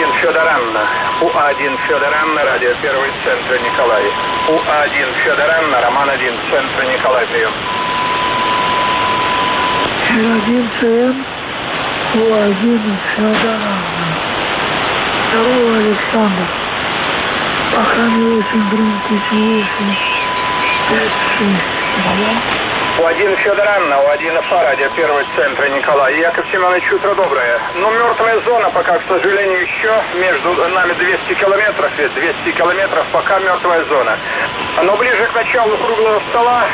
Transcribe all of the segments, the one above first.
У1 Федор Анна. У1 Федор Анна, радио 1, центр Николай. У1 Федор Анна, Роман 1, центр Николай, прием. Р1 ЦМ, У1 Федор Анна. Здорово, Александр. Охрана 8, громкость 8, 5-6. У1 Федор Анна, У1 ФА, радио 1, центр Николай. Яков Семенович, утро доброе. Ну, мертвая зона пока, к сожалению, еще между нами 200 километров, 200 километров, пока мертвая зона. Но ближе к началу круглого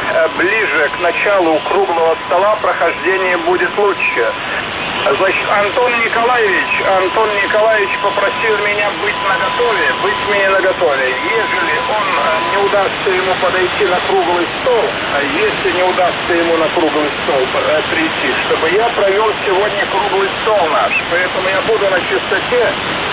стола прохождение будет лучше. Значит, Антон Николаевич попросил меня быть наготове. Ежели он не удастся ему подойти на круглый стол, а если не удастся ему на круглый стол прийти, чтобы я провел сегодня круглый стол наш. Поэтому я буду на чистоте.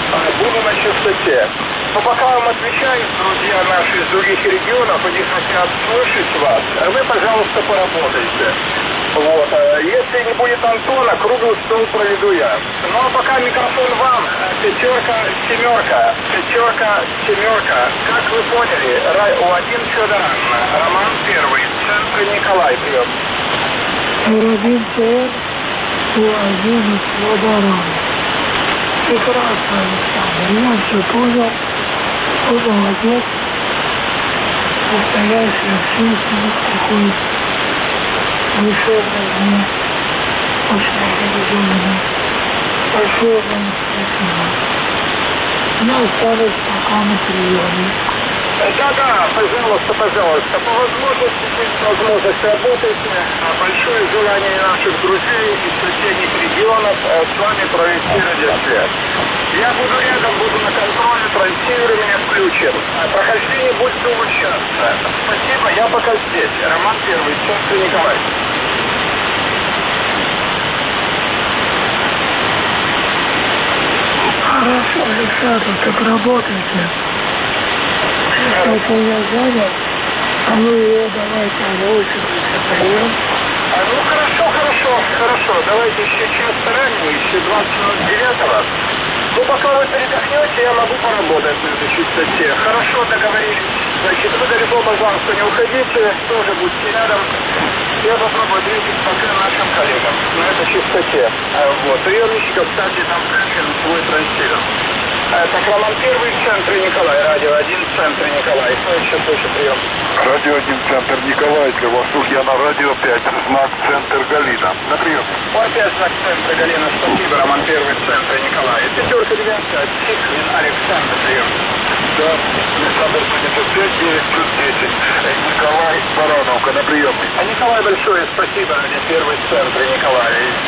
Но пока вам отвечают, друзья наши из других регионов, они хотят слышать вас, вы, пожалуйста, поработайте. Вот. Если не будет Антона, круглый стол проведу я. Ну а пока микрофон вам. 5, 7. Как вы поняли, У1 Федор Анна, Роман 1, центр Николай, прием. Р1 ЦМ, У1 Федор Анна. Прекрасно, Александр. Я все понял. Вы молодец. Настоящий общественник такой. Душевный мне. Очень организованный. Большое вам спасибо. Я останусь пока на приеме. Да, пожалуйста. По возможности работайте. Большое желание наших друзей из соседних регионов с вами провести радиосвязь. Я буду рядом, буду на контроле, транслирование включен. Прохождение будет улучшаться. Спасибо, я пока здесь. Роман 1, центр Николай. Хорошо, Александр, так работайте. Что я занят, а вы ее давайте озвучивайте, прием. Ну хорошо. Давайте еще час ранее, еще 20 минут 9. Ну пока вы передохнете, я могу поработать на этой чистоте. Хорошо, договорились. Значит, вы далеко, пожалуйста, не уходите, тоже будьте рядом. Я попробую ответить пока нашим коллегам на этой чистоте. Вот, приемничков, кстати, там свой транслирован. Так, Роман 1, центр Николай, радио 1, центр Николай. Кто еще слышит прием? Радио 1, центр Николай, для вас я на радио 5, знак центр Галина. На прием. Опять знак центра Галина, спасибо, Роман 1, центр Николай. 5, 9, Тихвин, Александр, прием. Да, Александр, 5, 9, плюс 10. Николай Барановка, на прием. Николай, большое спасибо, радио 1, центр Николай.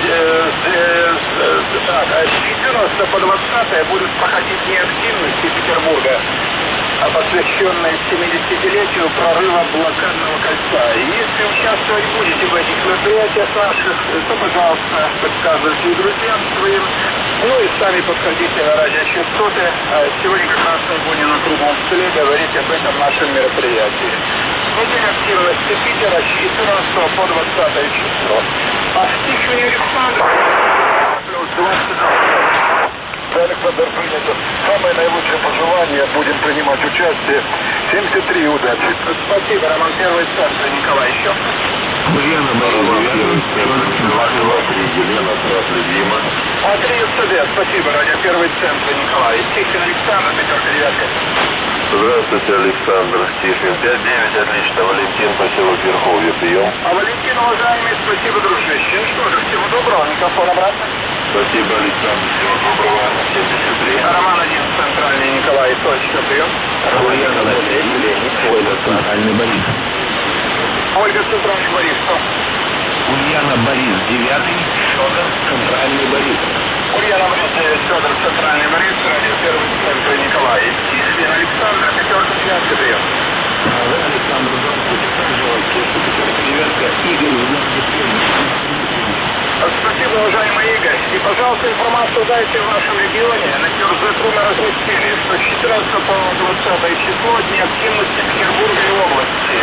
Так, с 14 по 20 будут проходить неактивности Петербурга, посвященные 70-летию прорыва блокадного кольца. И если участвовать будете в этих мероприятиях наших, то, пожалуйста, подсказывайте и друзьям своим. Ну и сами подходите на радиочастоты. Сегодня как раз мы будем на круглом столе говорить об этом нашем мероприятии. Неделя активности Питера с 14 по 20 число. А в Тихвине Александр плюс 20. Александр, принято. Самое наилучшее пожелание. Будем принимать участие. 73, удачи. Спасибо, Роман 1, центр Николай. Еще? Ульяна Борис, Елена, здравствуй, Дима. Спасибо, радио 1, центр Николай. Тихвин Александр, 5, 9. Здравствуйте, Александр. Тихвин 5-9, отлично. Валентин, поселок Верховье, прием. Валентин, уважаемый, спасибо, дружище. Ну что же, всего доброго, микрофон обратно. Спасибо, Александр, всего доброго. 73. Роман 1, центральный Николай, точка, прием. Ульяна Борис, Ольга, центральный Борис. Ольга, центральный Борис, что? Ульяна Борис, 9, Федор, центральный Борис. Ульяна Борис, 9, Федор, центральный Борис, радио 1, центр Николай. Тихвин Александр, 5, 9, прием. Александр, здравствуйте, пожалуйста, 9, Игорь, Спасибо, уважаемый Игорь. И, пожалуйста, информацию дайте в нашем регионе. На Кирзаку мы разместили, что 14 по 20 число дни активности Петербурга и области.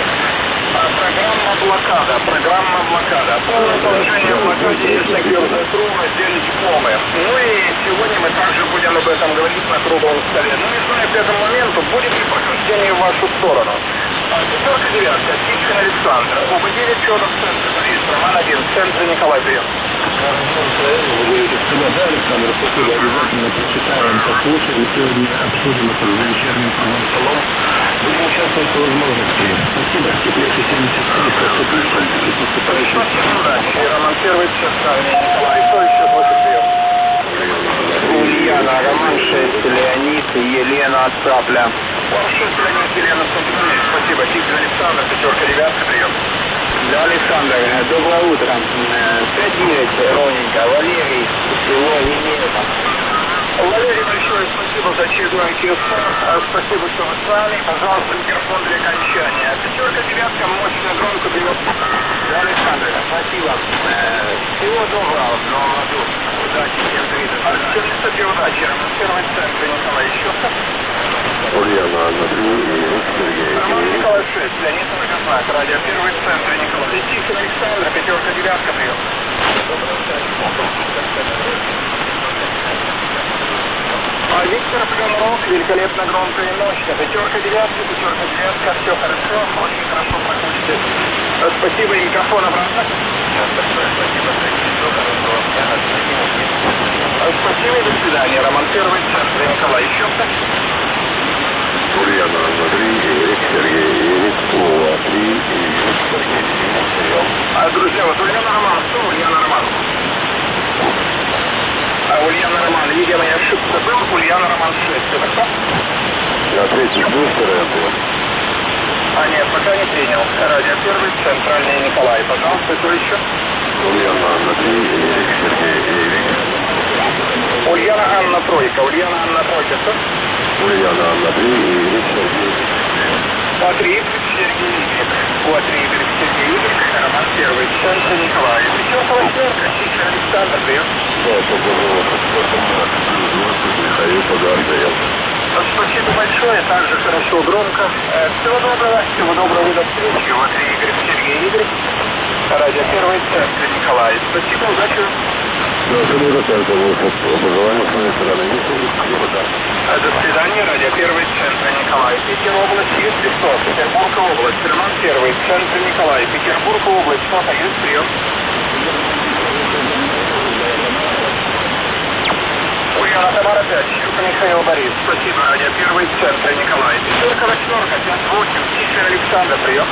Программа блокада. Полное положение в блокаде есть на Кирзаку в разделе дипломы. Ну и сегодня мы также будем об этом говорить на круглом столе. Но не знаю к этому моменту, будет ли прохождение в вашу сторону. Пятерка, девятка, Тихвин Александр. Оба 9, Федор, центр Борис, Роман 1, центр Николай, прием. Да, Александр, спасибо. Обязательно прочитаем, послушаем. Сегодня обсудим это с вечерним столом. Будем участвовать по возможности. Спасибо. Теплейший 73, поступившим и поступающим. Спасибо, удачи. Роман 1, центральный Николай. Кто еще слышит прием? Ульяна, Роман 6, Леонид, Елена, Цапля. Вам 6, Леонид, Елена, Цапля. Спасибо. Тихвин Александр, пятерка, девятка, прием. Да, Александр, доброе утро. 5-9, ровненько. Валерий, село Венеса. Валерий, большое спасибо за очередной телефон. Спасибо, что вы с нами. Пожалуйста, микрофон для окончания. Пятерка, девятка, мощно, громко берет. Да, Александр, спасибо. Всего доброго в новом году. Удачи всем зрителям. Всем несоте удачи. Роман 1, центр Николай. Еще кто? Ульяна, Анна 3, Сергей. Роман Николай 6, Леонид Многознак, радио 1, центр Николай. Тихвин Александр, пятерка, девятка, прием. Виктор Френрок, великолепно, громко и мощно. Пятерка, девятка, все хорошо, очень хорошо проходите. Спасибо, и микрофон обратно. Спасибо и до свидания. Роман 1, центр Николай. Еще кто? Ульяна, Анна 3, Эрик, Сергей, Эрик, Вова 3, Юрий, Сергей, прием. Друзья, вот Ульяна Роман, что Ульяна Роман? Ульяна Роман, видимо, я ошибся был, Ульяна Роман 6, это кто? На третий бустер это. Нет, пока не принял. Радио 1, центральный Николай. Пожалуйста, кто еще? Ульяна, Анна 3, Эрик, Сергей, Эрик. Ульяна Анна Тройка, Ульяна Анна Тройка, что? Ульяна, Анна 3, Эрик, Сергей. 3, Сергей Игорь. 3, Сергей Игорь. Роман 1, центр Николай. Пятерка, восьмерка, Тихвин Александр, прием. Да, это было Михаил Подардаев. Спасибо большое, также хорошо, громко. Всего доброго, до встречи. 3, Игорь, Сергей Игорь. Радио 1, центр Николай. Спасибо, удачи. Да, это было только пожелание с моей стороны. До свидания, радио 1, центр Николай. Питер область, есть Песков. Петербург область, Роман 1, центр Николай. Петербург область, что-то есть, прием. Ульяна Тамара 5, Щука Михаил Борис. Спасибо, радио 1, центр Николай. Пятерка, восьмерка, 5-8, Тихвин Александр, прием.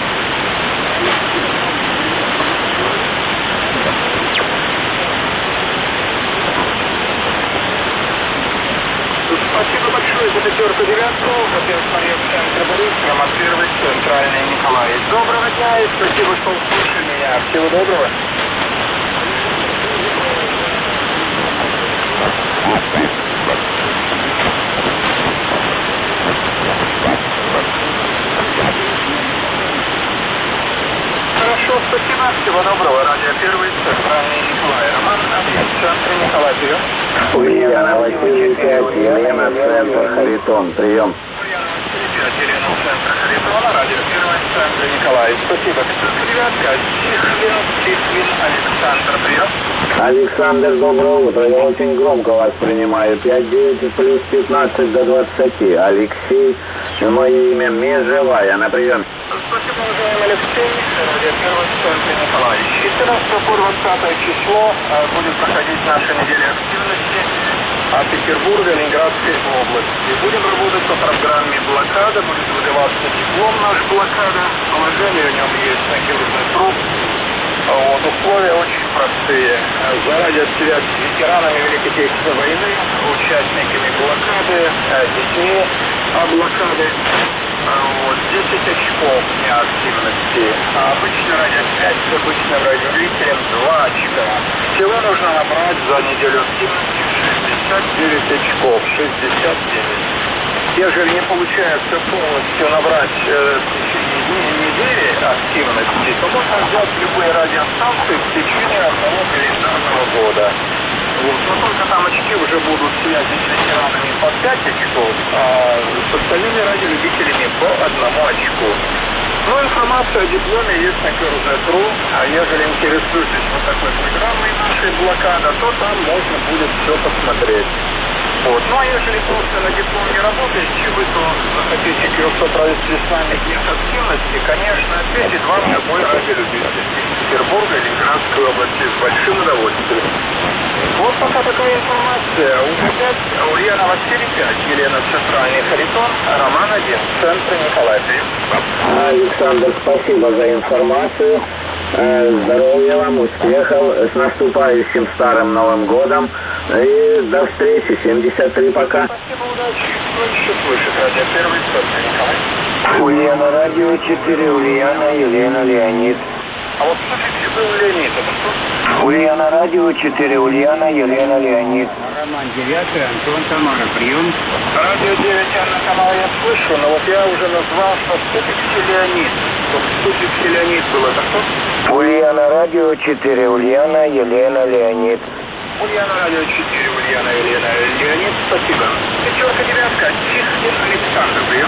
Спасибо большое за пятерку, девятку. Во-первых, Мария, центр Борис, Роман 1, центральный Николай. Доброго дня и спасибо, что услышали меня. Всего доброго. Хорошо, спасибо. Всего доброго. Радио 1, центральный Николай. Роман 1, центр Николай. Прием. Ульяна Василий 5, Елена, центр Харитон. Прием. Ульяна Василий 5, Елена, центр Харитона. Радио 1, центр Николай. Спасибо. Пятерка, девятка. Тихвин Александр. Прием. Александр, доброе утро. Я очень громко вас принимаю. 5-9 плюс 15 до 20. Алексей, мое имя Межевая. На прием. Спасибо, уважаемый Алексей. Радио 1, центр Николай. 14 по 20 число будет проходить наша неделя активности Петербурга, Ленинградской области. Будем работать по программе блокада. Будет выдаваться диплом наш блокада. Положение в нем есть нагрудный труп. Условия очень простые. Заранее связь с ветеранами Великой Отечественной войны, участниками блокады, детьми блокады. 10 очков неактивности. Обычно радиосвязь с обычным радиолюбителем 2 очка. Всего нужно набрать за неделю активности 69 очков. 69. Ежели не получается полностью набрать в течение недели активности, то можно взять любые радиостанции в течение одного календарного года. Но только там очки уже будут связи с ветеранами по 5 очков, а с остальными радиолюбителями по 1 очку. Ну, информация о дипломе есть на КРЗ.ру, а ежели интересуетесь вот такой программой нашей блокада, то там можно будет все посмотреть. Вот. Ну, а если просто на диплом не работаете, вы то захотите кое-что провести с нами днях активности, конечно, ответит вам любой радиолюбитель из Петербурга, Ленинградской области с большим удовольствием. Вот пока такая информация. УК-5, Ульянова 4-5, Елена Центральный Харитон, Роман 1, центр Николай. Александр, спасибо за информацию. Здоровья вам, успехов, с наступающим Старым Новым Годом и до встречи, 73 пока. Спасибо, удачи. Кто еще слышит? Радио Первый, центр Николай. Ульяна, радио 4, Ульяна, Елена, Леонид. А вот слушайте, был Леонид, это кто? Ульяна, радио 4, Ульяна, Елена, Леонид. Роман 9, Антон, Тамара, прием. Радио 9, Анна Тамара, я слышу, но вот я уже назвал, что Ступикси Леонид. Вот Ступикси Леонид был, это кто? Ульяна, радио 4, Ульяна, Елена, Леонид. Ульяна, радио 4, Ульяна, Елена, Леонид, спасибо. Пятерка, девятка, Тихвин, Александр, прием.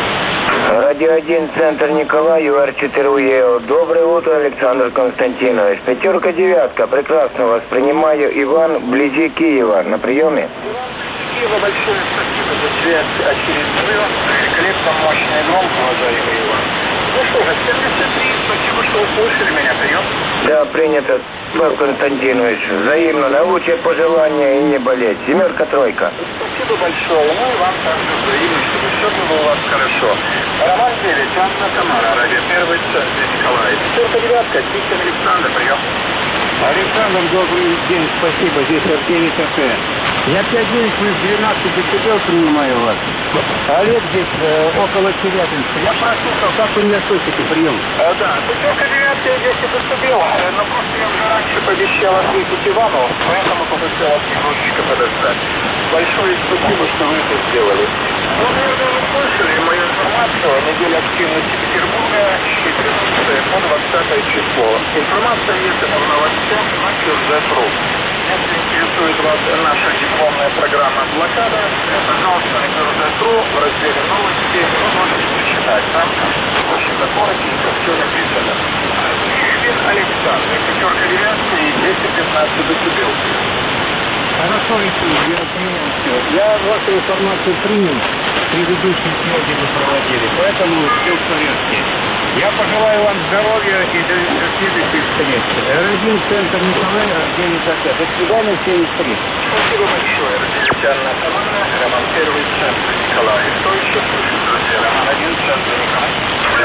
Радио 1, центр Николай, ЮР-4 УЕО. Доброе утро, Александр Константинович. Пятерка, девятка, прекрасно воспринимаю. Иван, вблизи Киева, на приеме. Киева, большое спасибо за связь очередную. Великолепно, мощно и громко, уважаемый Иван. Ну что же, 73, спасибо, что услышали меня, прием. Да, принято, Павел Константинович. Взаимно, наилучшие пожелания и не болеть. Семерка, тройка. Спасибо большое. Ну и вам также взаимно, чтобы все было у вас хорошо. Роман 9, Анна Тамара, радио Первый, центр Николай. Пятерка, девятка, Тихвин, Александр, прием. Александр, добрый день, спасибо, здесь Артемий КП. Я 5-9 плюс 12 децибел принимаю вас. Олег здесь около Челябинска. Я прослушал, как вы меня слышите, прием. Да, пятерка, девятка, я здесь и поступил. Но просто я уже раньше пообещал ответить Ивану, поэтому попросил вас немножечко подождать. Большое спасибо, что вы это сделали. Ну, наверное, вы слышали мою информацию о неделе активности Петербурга с 14 по 20 число. Информация есть по новостям на QZ.ru. Если интересует вас наша дипломная программа «Блокада», пожалуйста, на QZ.ru в разделе «Новости» вы можете прочитать. Там очень коротенько все написано. Тихвин Александр, пятерка, девятка и 10-15 децибел. Хорошо, Александр, я принял все. Я вашу информацию принял. Предыдущие связи вы проводили, поэтому все в порядке. Я пожелаю вам здоровья и до следующих встреч. Родин, центр Николай, Артемий КП. До свидания, 73. Спасибо большое. Анна Тамара, Роман 1, центр Николай. Кто еще слышит, друзья? Роман 1, центр Николай.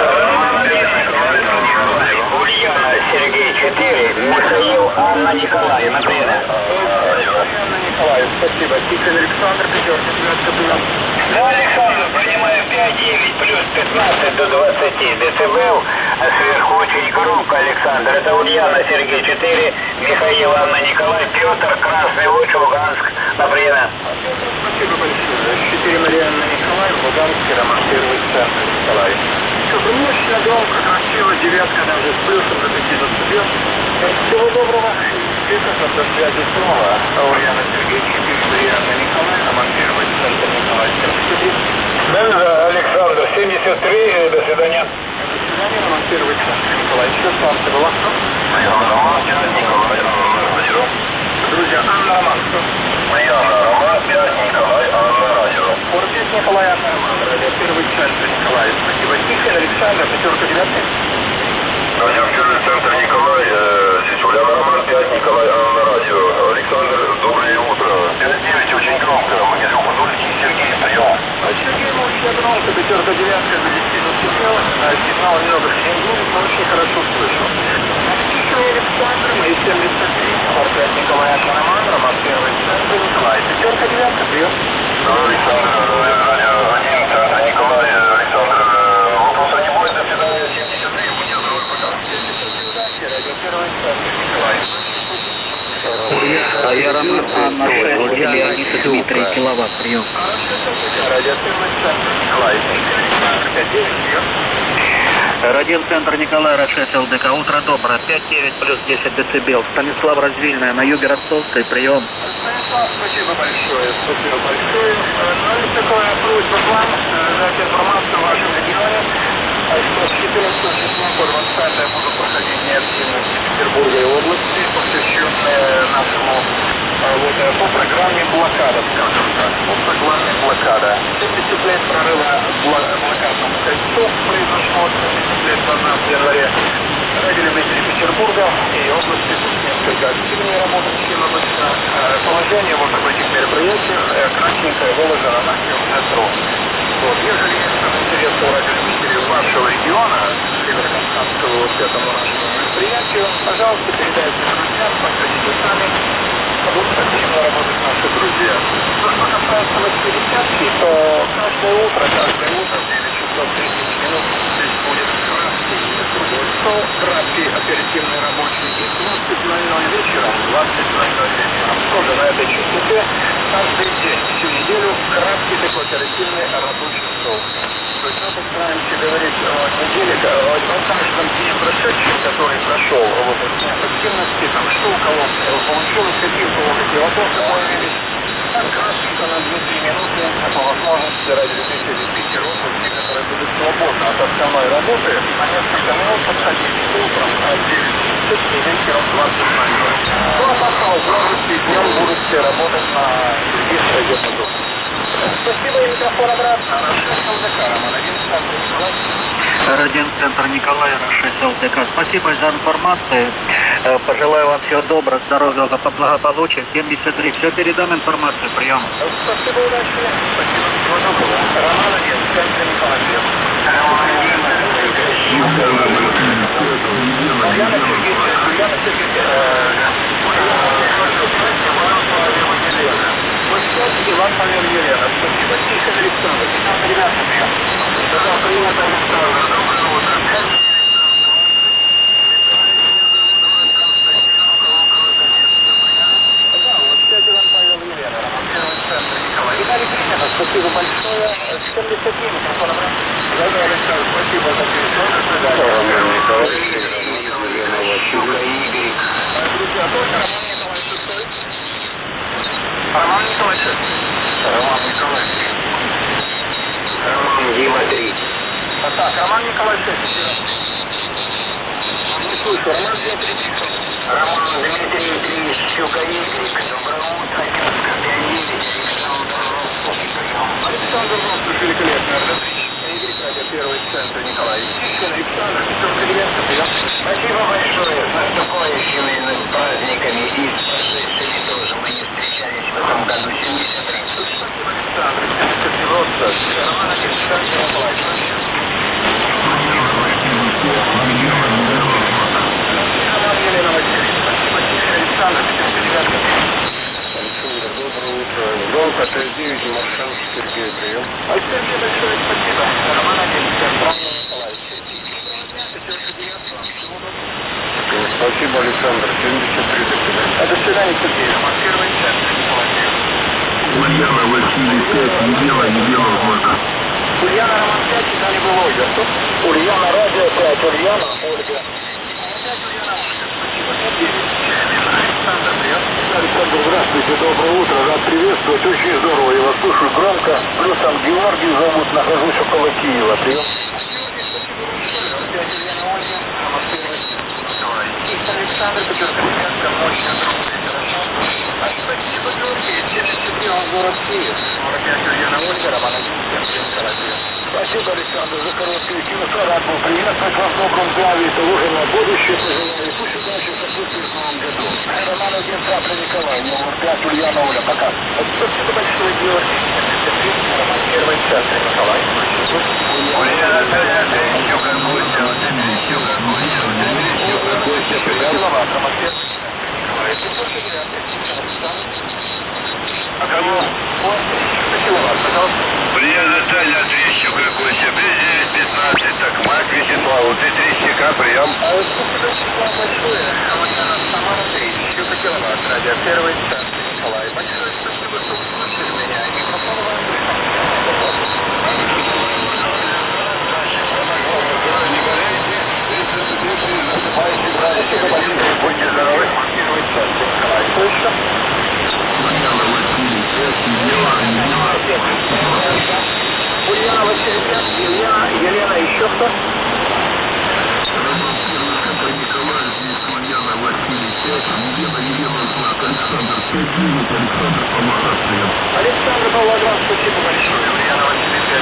Ульяна, Сергей, 4, Михаил, Анна, Николай, на приеме. Анна Николай, спасибо. Тихвин Александр, пятерка, девятка, прием. Да, Александр, принимаю 5-9 плюс 15 до 20 децибел, а сверху очень громко, Александр. Это Ульяна, Сергей, 4, Михаил, Анна, Николай, Петр, Красный Луч, Луганск, на приеме. Спасибо большое. 4 Марианна Николай, Луганский, Роман 1, центр Николай. Все, мощно, громко, красиво, девятка даже с плюсом до 5 децибел. Всего доброго. Успехов, до связи снова. Ульяна, Сергей, 4 Марианна Николай, Роман 1, центр Николай. Да, Александр, 73, до свидания. До свидания, Роман 1, центр Николай. Что станция была? Роман 5, Николай, радио. Друзья, Анна Роман, кто? Роман 5, Николай, Анна, радио. Орден Николай, Анна Роман, радио 1, центр Николай. Спасибо. Тихвин Александр, пятерка, девятка. Радио Первый, центр Николай, здесь Ульяна, Роман 5, Николай, Анна, радио. Александр, доброе утро. 5-9, очень громко. Могилев, Подольский, Сергей, прием. Сергей, очень громко, пятерка, девятка, до 10 децибел. Сигнал немного хрингует, но очень хорошо слышу. Тихвин Александр, мои 73, портрет Николая, Анна Роман, Роман 1, центр Николай. Пятерка, девятка, прием. Александр, радио 1, центр Николай, Александр, вопроса не будет, до свидания, 73, мне здоровья, пока. Радио 1, центр Николай. Я Роман, Анна, 6, Леонид и Дмитрий, киловатт, прием. Радио 1, центр Николай. Тихвин Александр, 5-9, прием. Радиоцентр Николай, Р6, ЛДК. Утро доброе. 5-9 плюс 10 децибел. Станислав Развильная, на юге Ростовской, прием. Станислав, спасибо большое. Спасибо большое. Ну и такая просьба к вам дать информацию в вашем регионе, что с 14 числа по 20 будут проходить неактивности Петербурга и области, посвященные нашему по программе «Блокада», скажем так. Вот лет прорыва блокадному кольцу произошло 70 лет назад в январе. Радиолюбители Петербурга и области тут несколько активнее работают, чем обычно. Положение вот об этих мероприятиях кратенько выложено на Метро. Вот. Ежели есть интерес у радиолюбителей вашего региона, Северо-Кавказского, вот к этому нашему мероприятию, пожалуйста, передайте друзьям, подходите сами. Будут активно работать наши друзья. Ну, что касается 80-ки, то каждое утро в 9 часов 30 минут здесь будет краткий другой стол, краткий оперативный рабочий, и 20:00 вечером, 20:00 вечером, тоже на этой частоте, каждый день, всю неделю, краткий такой оперативный рабочий стол. То есть мы постараемся говорить о неделе, о каждом дне прошедшем, который прошел, вот от дня активности, там, что у кого получилось, какие у кого какие вопросы появились. Так, краткенько на 2-3 минуты, по возможности ради любителей Питера, те, которые будут свободны от основной работы, на несколько минут подходите утром от 9:30 и вечером 20:00. Ну, а пока возможности днем будут все работать на других радиоподобных. Спасибо, и микрофон обратно. Рашид ЛДК, Роман 1, центр Николай. Радиоцентр Николай, Рашид ЛДК. Спасибо за информацию. Пожелаю вам всего доброго, здоровья, благополучия. 73. Все передам информацию. Прием. Спасибо, удачи. Спасибо, всего доброго. Роман 1, центр Николай. Иван Павел Елена. Спасибо, Тихон Александр. Ребята, прием. Привет, Александр. Доброе утро. Иван Павел Елена, Роман центр Николай. Виталий Принято, спасибо большое. 73 микрофон обратно. Да, Александр, спасибо за перезвон. До свидания. Роман Николаевич, Елена Васюка, Игорь. Друзья, только Роман Николаевич стоит. Роман Николаевич. Роман Николаевич. Роман Дима 3. Так, Роман Николаевич. Не слышу, Роман Дмитрий Тихон. Роман Дмитрий 3, Щука Игорь. Доброе утро, Киевская 5-9. Александр Ростов, великолепно. Игорь, радио первый центр Николай. Тихон, Александр, Петербург, прием. Спасибо большое с наступающими праздниками и с прошедшими тоже. Мы не встречались в этом году 73. Спасибо, Александр. 70 Ростов. Роман 1, центр Николай. Елена Васильевна, спасибо, Тихо, Александр, 79. Александр, доброе утро. Волк, отель 9, Маршан, Сергей, прием. Сергей, большое спасибо. Роман 1, Роман Николаевич. Спасибо, Александр, 73, до свидания. До свидания, Сергей. Роман 1, центр Николай. Ульяна, Василий 5, Елена, Ольга. Ульяна, Роман 5, Виталий был Ольга. Ульяна, радио 5, Ульяна, Ольга. Александр, здравствуйте, доброе утро, рад приветствовать, очень здорово, я вас слушаю громко, плюс там Георгий зовут, нахожусь около Киева, прием. Александр, Петербург, мощно, спасибо, Георгий, 73, он город Киев, 45, Ульяна, Ольга, Роман 1, Николай. Спасибо, Александр, за короткую кино, рад был приветствовать вас в добром здравии, того же на будущее, пожелаю, пусть удачи в наступившем новом году. Роман 1, центр Николай, номер 5, Ульяна, Оля, пока. Спасибо большое, Георгий, 73, Роман 1, центр Николай. Ульяна, 5, Щука, Гостя, Щука, Гостя, Щука, Роман 1, Николай. А кому? Пожалуйста. Ульяна, Таня, Трещука, Гостя, 15, Токмак, Вячеславу, 3 прием. Спасибо, Вячеслав, большое. Ульяна, Самара, 3, Щука, киловатт, радио 1, центр Николай. Большое спасибо, что услышали меня. Микрофон вам Спасибо большое. Будьте здоровы. Что еще? Ульяна, Василий 5, Ульяна, Василий 5, Елена, еще кто? Роман 1, центр Николай, здесь Ульяна, Василий 5, Елена, знак, Александр 5-9, Александр Павлоград, прием. Александр Павлоград, спасибо большое. Ульяна, Василий 5,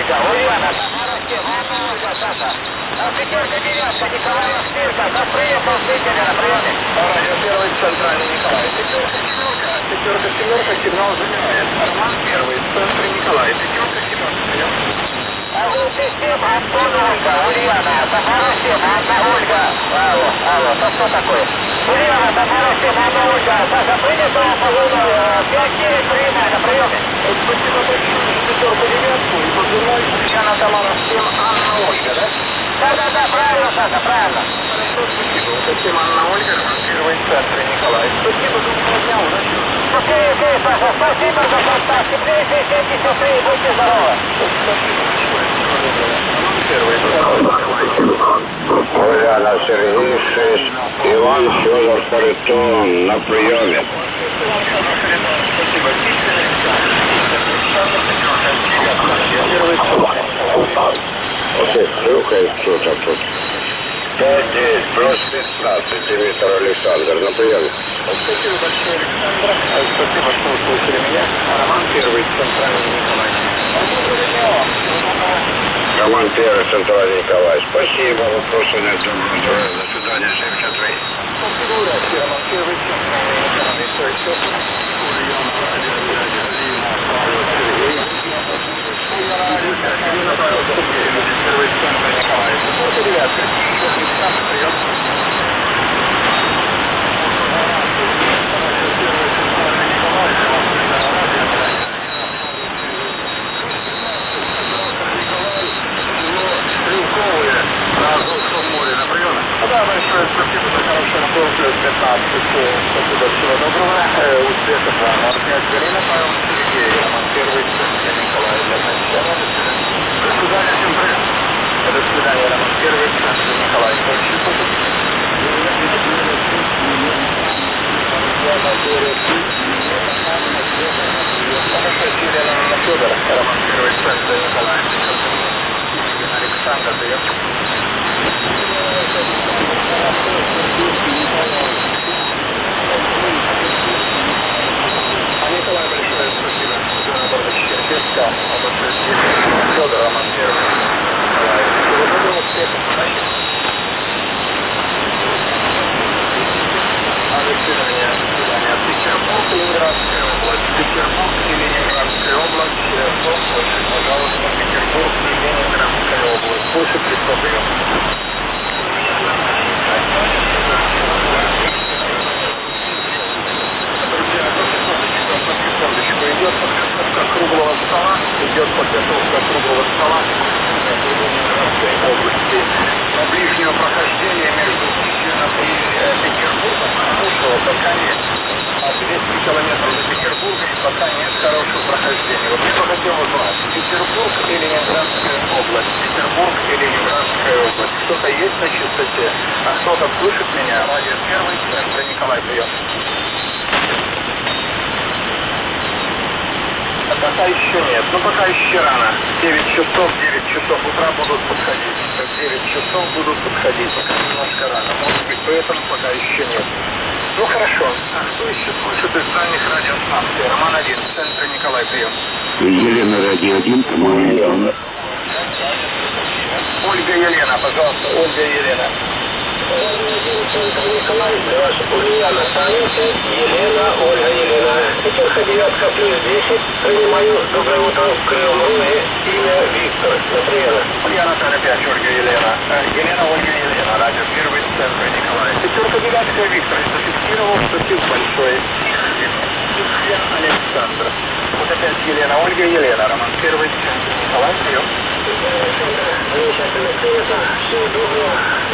Ольга, Ульяна, Тамара, Ивана, Ольга, Саша. Пятерка, девятка, Николай, Ахтырка, нас приехал зрители на приеме. Радио первый, центральный Николай. Пятерка, семерка, сигнал занимает. Роман первый, центр Николай. Пятерка, семерка, прием. Система, Антон, Ольга, Ульяна, Тамара, Анна, Ольга. Алло, что такое? Ульяна, Тамара, Анна, Ольга. Саша, принято по зону 5-9, принимай на приеме. Спасибо большое, пятерку, девятку. И по зоной Ульяна, Тамара, Анна, Ольга, да? Да, правильно, Саша, правильно. Хорошо, спасибо. Затем Анна, Ольга, первый центр Николай. Спасибо, доброго дня, удачи. Окей, Саша, спасибо за контакт. Теплейший 73, будьте здоровы. Спасибо большое. Ульяна, Сергей 6, Иван Федор Харитон на приеме. Спасибо. Окей, слухай, что там тут? 5-9, плюс 15, Дмитрий Александр на приеме. Спасибо большое, Александр. Спасибо, что услышали меня. Роман первый, центральный Николай. Роман первый, центральный Николай. Спасибо, вопросы нет, доброго здоровья. До свидания, 73. Спасибо, удачи, Роман первый, центральный Николай. Все, Да, большое спасибо за хорошую работу. 15. Спасибо, всего доброго. Успехов вам. Маркнет Галина, Павел Сергей. Роман первый, центр Николай. До свидания, всем привет. До свидания, Роман первый, центр Николай. Хорошо, Елена Федор. Роман первый, центр Николай. Александр, привет. Николай, большое спасибо. Черкесска, Федор, Роман первый. Николай. Всего доброго, успехов, удачи. До свидания. Петербург, Ленинградская область. Петербург и Ленинградская область. Пожалуйста, Петербург и Ленинградская область. Больше прием. Идет подготовка круглого стола. Области на ближнего прохождения между Мюнхеном и Петербургом. Хорошего пока нет. А 200 километров до Петербурга пока нет хорошего прохождения. Вот я бы хотел узнать, Петербург и Ленинградская область. Петербург и Ленинградская область. Кто-то есть на частоте, а кто-то слышит меня. Радио первый, центр Николай, прием. Пока еще нет, пока еще рано. 9 часов утра будут подходить. 9 часов будут подходить, пока немножко рано. Может быть, поэтому пока еще нет. Ну хорошо. А кто еще слышит из дальних радиостанций? Роман 1, центр Николай, прием. Елена, радио 1, команда. Ольга Елена, пожалуйста, Ольга Елена. Николай, Ульяна, Саня, Елена, Ольга Елена. Пятерка, девятка, плюс 10. Принимаю. Доброе утро. Прием Руи. Имя Виктор. Например. Ульяна, Саня, 5, Ольга Елена. Елена, Ольга Елена. Радио первый, центр Николай. Пятерка, девятка, Виктор. Зафиксировал. Спасибо большое. Тихвин Александр. Вот опять Елена, Ольга Елена. Роман первый, центр Николай. Прием. Замечательно принято. Всего доброго.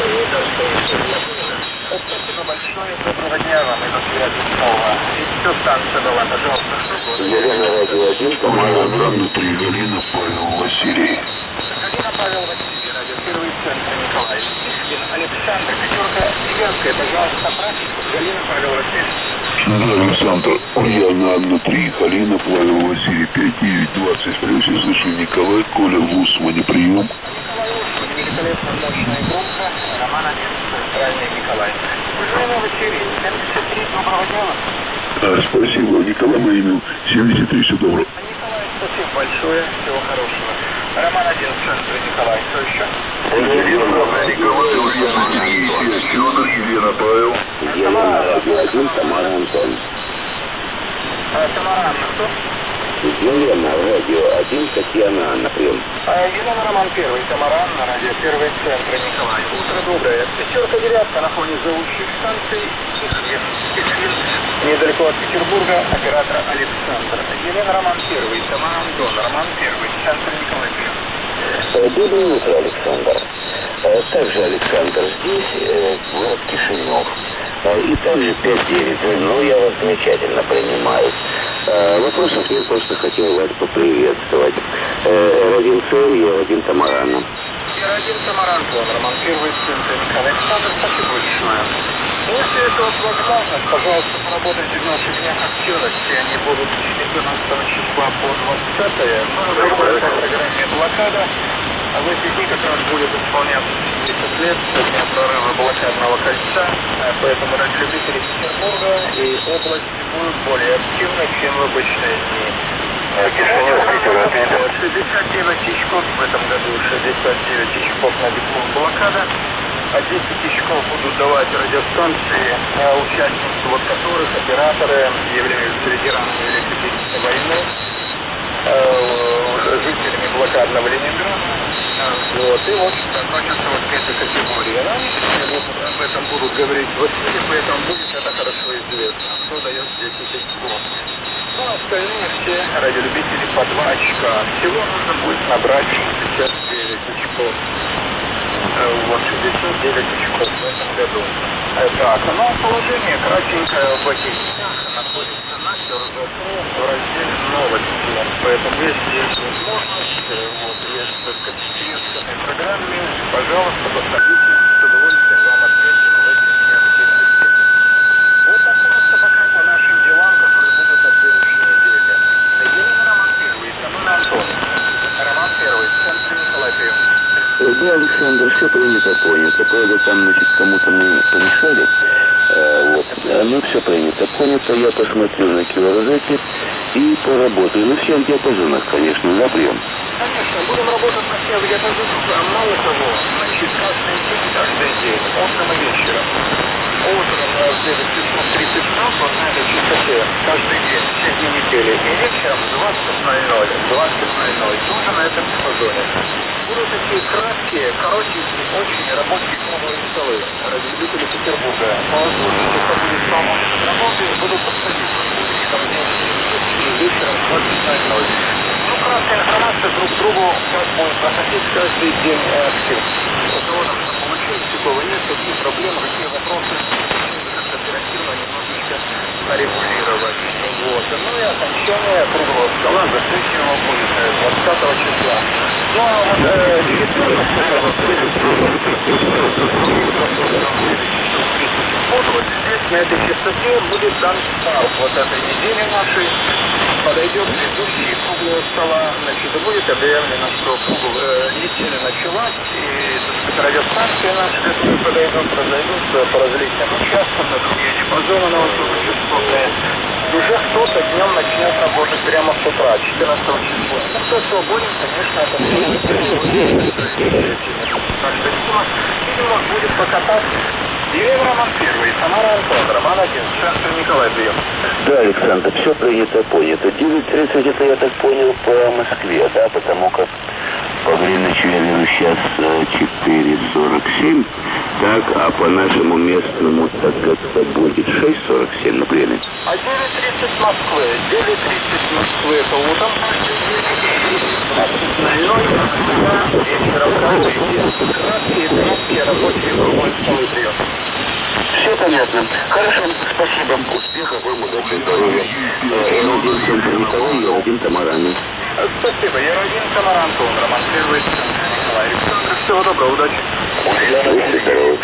Спасибо большое. Доброго дня вам и до связи снова. И все, станция была, пожалуйста. Елена, радио 1, команда 3, Галина, Павел, Василий. Галина, Павел, Василий, радио первый, центр Николай. Тихвин Александр, пятерка, девятка, пожалуйста, практик. Галина, Павел, Василий. Александр, Ульяна, Анна 3, Галина, Павел, Василий, 5-9-20, плюс, я слышу Николай, Коля, Гусмани, прием. Николай Усман, великолепно, мощно и громко. Роман 1, центральный Николай. Уважаемый Василий, 73, доброго дня. Спасибо, Николай, мое имя 73, все добро. Николай, спасибо большое, всего хорошего. Роман-1, центр Николай. Кто еще? Николай, Ульяна, Сергей, Федор, Елена, Павел. Елена, радио 1, Тамара, Антон. Тамара Анна, кто? Елена, радио 1, Татьяна, Анна, прием. Елена, Роман 1, Тамара Анна, радио 1, центр Николай. Утро доброе. Пятерка, девятка на фоне зовущих станций. Недалеко от Петербурга, оператор Александр. Елена, Роман 1, Тамара Антон, Роман 1, центр Николай, прием. Доброе утро, Александр. Также Александр здесь, город Кишинев. И также 5-9, но я вас замечательно принимаю. Вопросов нет, просто хотел вас поприветствовать. Р1 Р1 Тамарана. Р1 Тамара Антон, Роман 1, центр Николай. Александр, спасибо большое. Если это вот возможность, пожалуйста, поработайте в наших днях активности. Они будут с 14 числа по 20-е. Мы работаем по программе «Блокада». А в эти дни как раз будет исполняться 70 лет со дня прорыва блокадного кольца. Поэтому радиолюбители Петербурга и области будут более активны, чем в обычные дни. Кишинев, Питер, 69 тичков в этом году, 69 тичков на диплом блокада. А 10 тичков будут давать радиостанции, участники вот которых операторы являются ветеранами Великой Отечественной войны, жителями блокадного Ленинграда. Вот, и, в общем-то, относятся вот к этой категории. Но они об этом будут говорить в эфире, поэтому будет это хорошо известно, кто дает 10 очков. Ну, а остальные все радиолюбители по 2 очка. Всего нужно будет набрать 69 очков. Вот 69 очков в этом году. Так, ну, положение кратенькое в этих днях находится на Сержаку в разделе «Новости». Поэтому, если есть возможность, вот, есть в этой программе, пожалуйста, подходите, с удовольствием вам ответим в эти дни активности. Вот так просто пока по нашим делам, которые будут на следующей неделе. Елена, Роман 1, Тамара Антон. Роман 1, центр Николай, прием. Да, Александр, все принято, понято. Правда, там, значит, кому-то мы помешали. Вот. Ну, все принято, понято. Я посмотрю на килорозетки и поработаю. На всех диапазонах, конечно, на прием. Конечно, будем работать на всех диапазонах. А мало того, значит, каждый день, утром и вечером. Утром в 9 часов 30 минут вот на этой частоте каждый день, все дни недели. И вечером 20:00 тоже на этом диапазоне. Будут такие краткие, коротенькие, очень рабочие круглые столы. Радиолюбители Петербурга. Положите, кто будет помочь от работы, будут подходить. И вечером 20:00. Ну, краткая информация друг другу как будет проходить каждый день активно. У кого там получилось, такого нет, какие проблемы, какие вопросы, как оперативно немножечко регулировать. Вот. Ну и окончание круглого стола заключенного будет 20 числа. Ну а вот 19 вот здесь на этой частоте будет дан старт вот этой недели нашей. Подойдет ведущий круглого стола, значит, и будет объявлено, что неделя началась, и радиостанции наши, которые подойдут, разойдутся по различным участкам, на другие диапазоны на высокочастотные. Уже кто-то днем начнет работать прямо с утра, 14 числа. Ну, кто свободен, конечно, это будет. Так что, видимо, будет пока так. Елена, Роман 1, Тамара Антон, Роман 1, центр Николай, прием. Да, Александр, все принято, понято. 9:30 это, я так понял, по Москве, да, потому как по Гринвичу сейчас 4:47, так, а по нашему местному так это будет 6:47 на время. А 9:30 Москвы, 9:30 Москвы, это утром, вечером, краткие рабочие круглые столы, прием. Все понятно. Хорошо, спасибо. Успехов вам, удачи, здоровья. Р1 центр Николай, Р1 Тамарана. Спасибо. Р1 Тамара Антон, Роман 1, центр Николай. Александр, всего доброго, удачи. Будьте здоровы.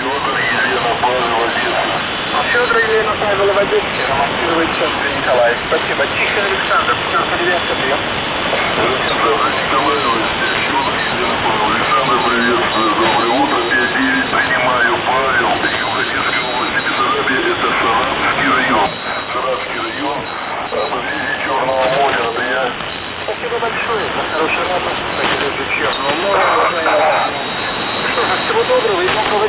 Федор, Елена, Павел, Одессе, Роман 1, центр Николай. Спасибо. Тихий Александр, пятерка, девятка, прием. Александр, приветствую, доброе утро, 5-9, принимаю, Павел, Юго-Сибирской области, Бессарабия, это Саратовский район, побережье Черного моря, это я. Спасибо большое за хорошую работу.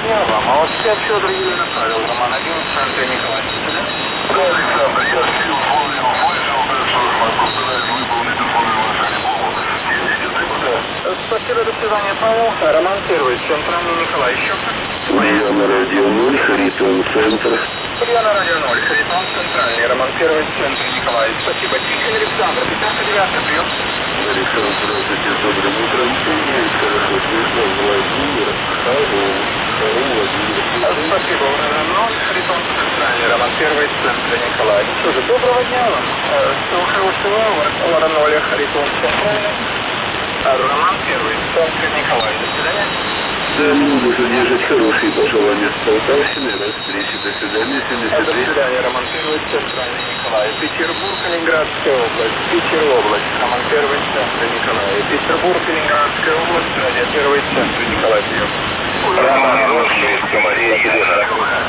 проводня вам, а вот 5 Федор Юрий направил, Роман 1, центр Николай. Да, Александр, я все условия услышал, так что постараюсь выполнить условия вашей любого. Ездите куда? Спасибо, до свидания, Павел. Роман 1, центральный Николай. Еще кто? Я на радио 0, Харитон, центр. Я на радио 0, Харитон, центральный, Роман 1, центр Николай. Спасибо. Тихий Александр, 59-й прием. Александр, здравствуйте, с добрым утром. Хорошо слышно, Владимир, Владимир. Спасибо, Урал 0, Харитон, центральный, Роман 1, центр Николай. Что же, доброго дня вам. Всего хорошего, Урал 0, Харитон, центральный. Роман 1, центр Николай. До свидания. Да, буду содержать хорошие пожелания с Полтавщины. До встречи, до свидания. До свидания, Роман 1, центральный Николай. Петербург, Ленинградская область. Питер область, Роман 1, центр Николай. Петербург, Ленинградская область, радио 1, центр Николай. Роман 0, Мария Елена.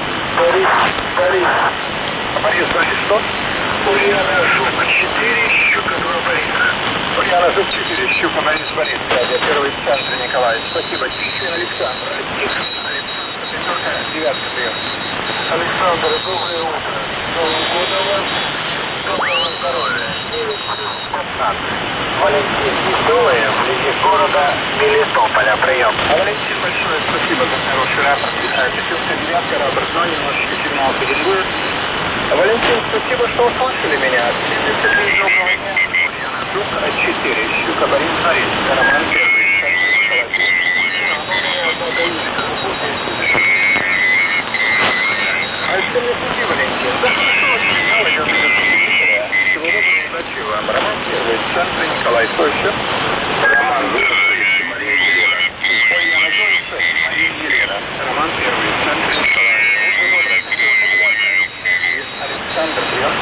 Борис, что? Ульяна, Жук 4, Щука 2, Борис. Ульяна, Жук 4, Щука, Борис, радио 1, центр Николай. Спасибо. Тихий Александр. Александр, 9-й прием. Александр, доброе утро. Новым годом вас. Доброго здоровья. 9+15. Валентин Веселая, вблизи города Мелитополя. Прием. Валентин, большое спасибо за хороший рапорт. Печился 9-й рапорт, но немножечко сигнал перегует. Валентин, спасибо, что услышали меня. 73 доброго дня. Ульяна, Жук 4, Щука, Борис, Борис, Роман 1, А что мне судьи, Валентин? Да хорошо, сигнал идет из Питера. Всего доброго, удачи вам. Роман 1, центр Николай. Кто еще? Роман 0, Мария Елена. Ульяна, Мария Елена. Роман 1, центр Николай. Александр, прием.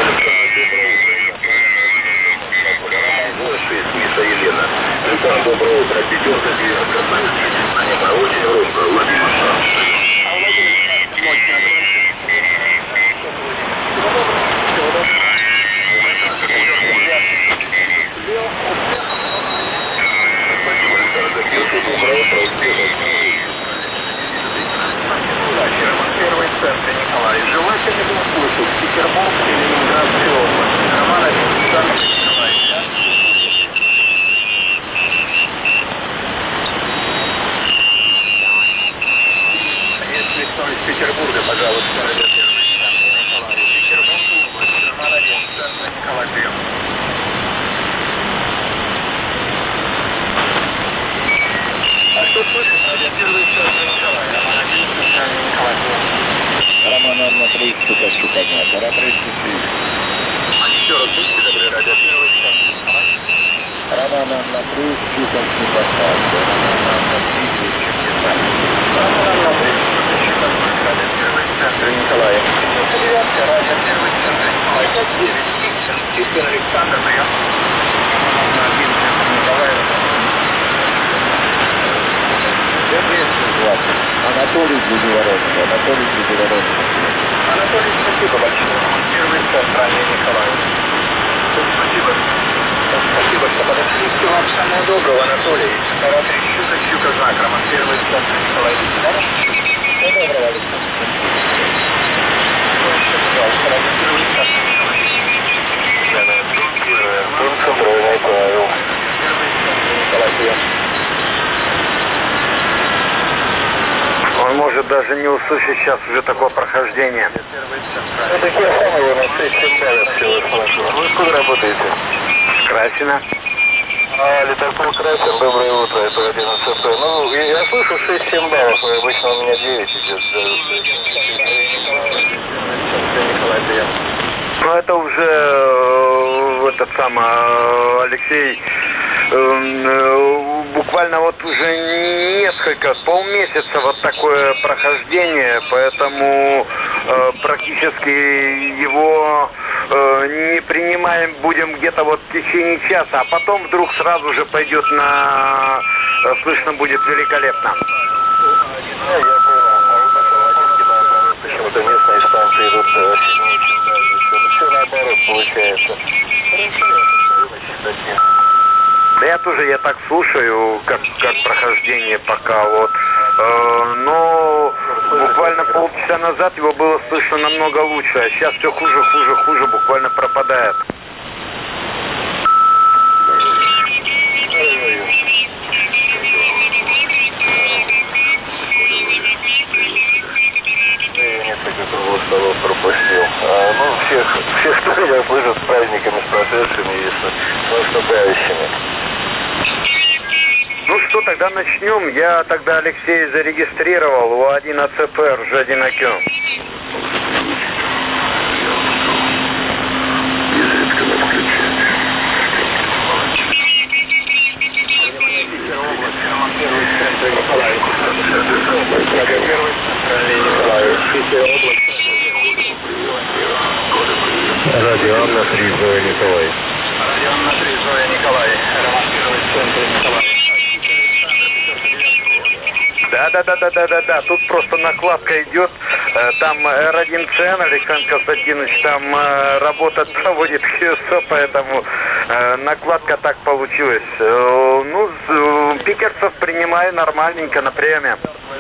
Роман 6, Миша Елена. Александр, доброе утро. Пятерка, девятка. Понимаю, очень громко. Владимир Шанс. А Владимир Шанс, мощно громче. Всего доброго. Всего доброго. Спасибо, Александр. Доброе утро. Удачи, Роман 1, центр Николай. Желательно бы услышать Петербург и Ленинградская область. Роман 1, центр Николай. Если кто из Петербурга, пожалуйста, радио 1, центр Николай. Петербург, область. Роман 1, центр Николай. Прием. А что слышит? Радио 1, центр Николай. Роман 1, центральный Николай. Роман на 30, Щука, пора 34. Еще раз, будьте добры, радио 1, центр Николай. Роман на 30, Щука, Роман на 30, центр Николая. Радио 1, центр Николая. 5-9, Тихин. Тихин Александр, прием. На 1, центр Николая. Анатолий Будеворонский. Анатолий, спасибо большое. 1, центральный Николай. Спасибо. Спасибо, что подошли. Всего вам самого доброго, Анатолий. Оператор Щука, знак. Роман 1, центр Николай. До свидания. Всего доброго, Александр. Пожалуйста, радио 1, центр Николай. Центральный Павел. 1, центр Николай. Прием. Он может даже не услышать сейчас уже такое прохождение. Это я сам его на 6 баллов всего слышал. Вы откуда работаете? С Красина. Летопол Красин, доброе утро, это 11 СП. Ну, я слышу 6-7 баллов, обычно у меня 9 идет. Ну это уже этот самый Алексей буквально вот уже несколько, полмесяца вот такое прохождение, поэтому практически его не принимаем будем где-то вот в течение часа, а потом вдруг сразу же пойдет на... слышно будет великолепно. Я понял. Почему-то местные станции идут сильнее, чем дальше. Все наоборот получается. Да я тоже, я так слушаю, как прохождение пока вот. Но буквально полчаса назад его было слышно намного лучше, а сейчас все хуже, буквально пропадает. Пропустил. Всех, кто меня слышит, с праздниками, с прошедшими и с наступающими. Ну что, тогда начнем. Я тогда Алексея зарегистрировал У1 АЦП РЖ1 АК. Радио Анна 3, Зоя Николай. Радио Анна 3, Зоя Николай. Роман 1, центр Николай. Да. Тут просто накладка идет. Там R1CN Александр Константинович, там работа проводит ХСО, поэтому накладка так получилась. Ну, пикерцев принимаю нормальненько на приеме.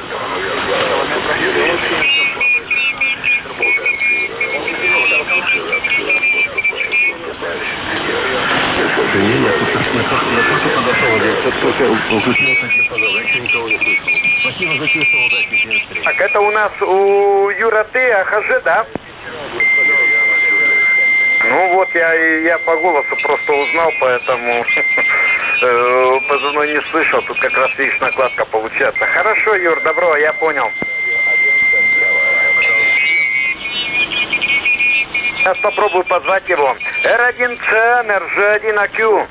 Так, это у нас у Юра Т, АХЖ, да? Ну вот, я по голосу просто узнал, поэтому позывной не слышал. Тут как раз, видишь, накладка получается. Хорошо, Юр, добро, я понял. Сейчас попробую позвать его. R1CN, RG1 AQ.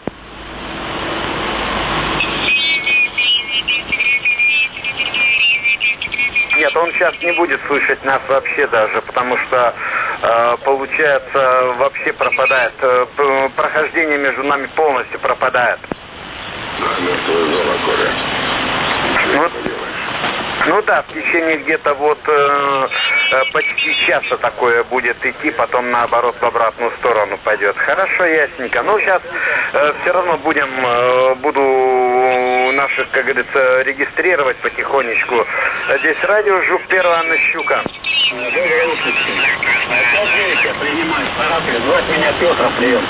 Нет, он сейчас не будет слышать нас вообще даже, потому что, получается, вообще пропадает. Прохождение между нами полностью пропадает. Ну да, в течение где-то вот почти часа такое будет идти, потом наоборот в обратную сторону пойдет. Хорошо, ясненько. Ну сейчас все равно буду наших, как говорится, регистрировать потихонечку. Здесь радио Жук 1, Анна Щука. Звать меня Петр, прием.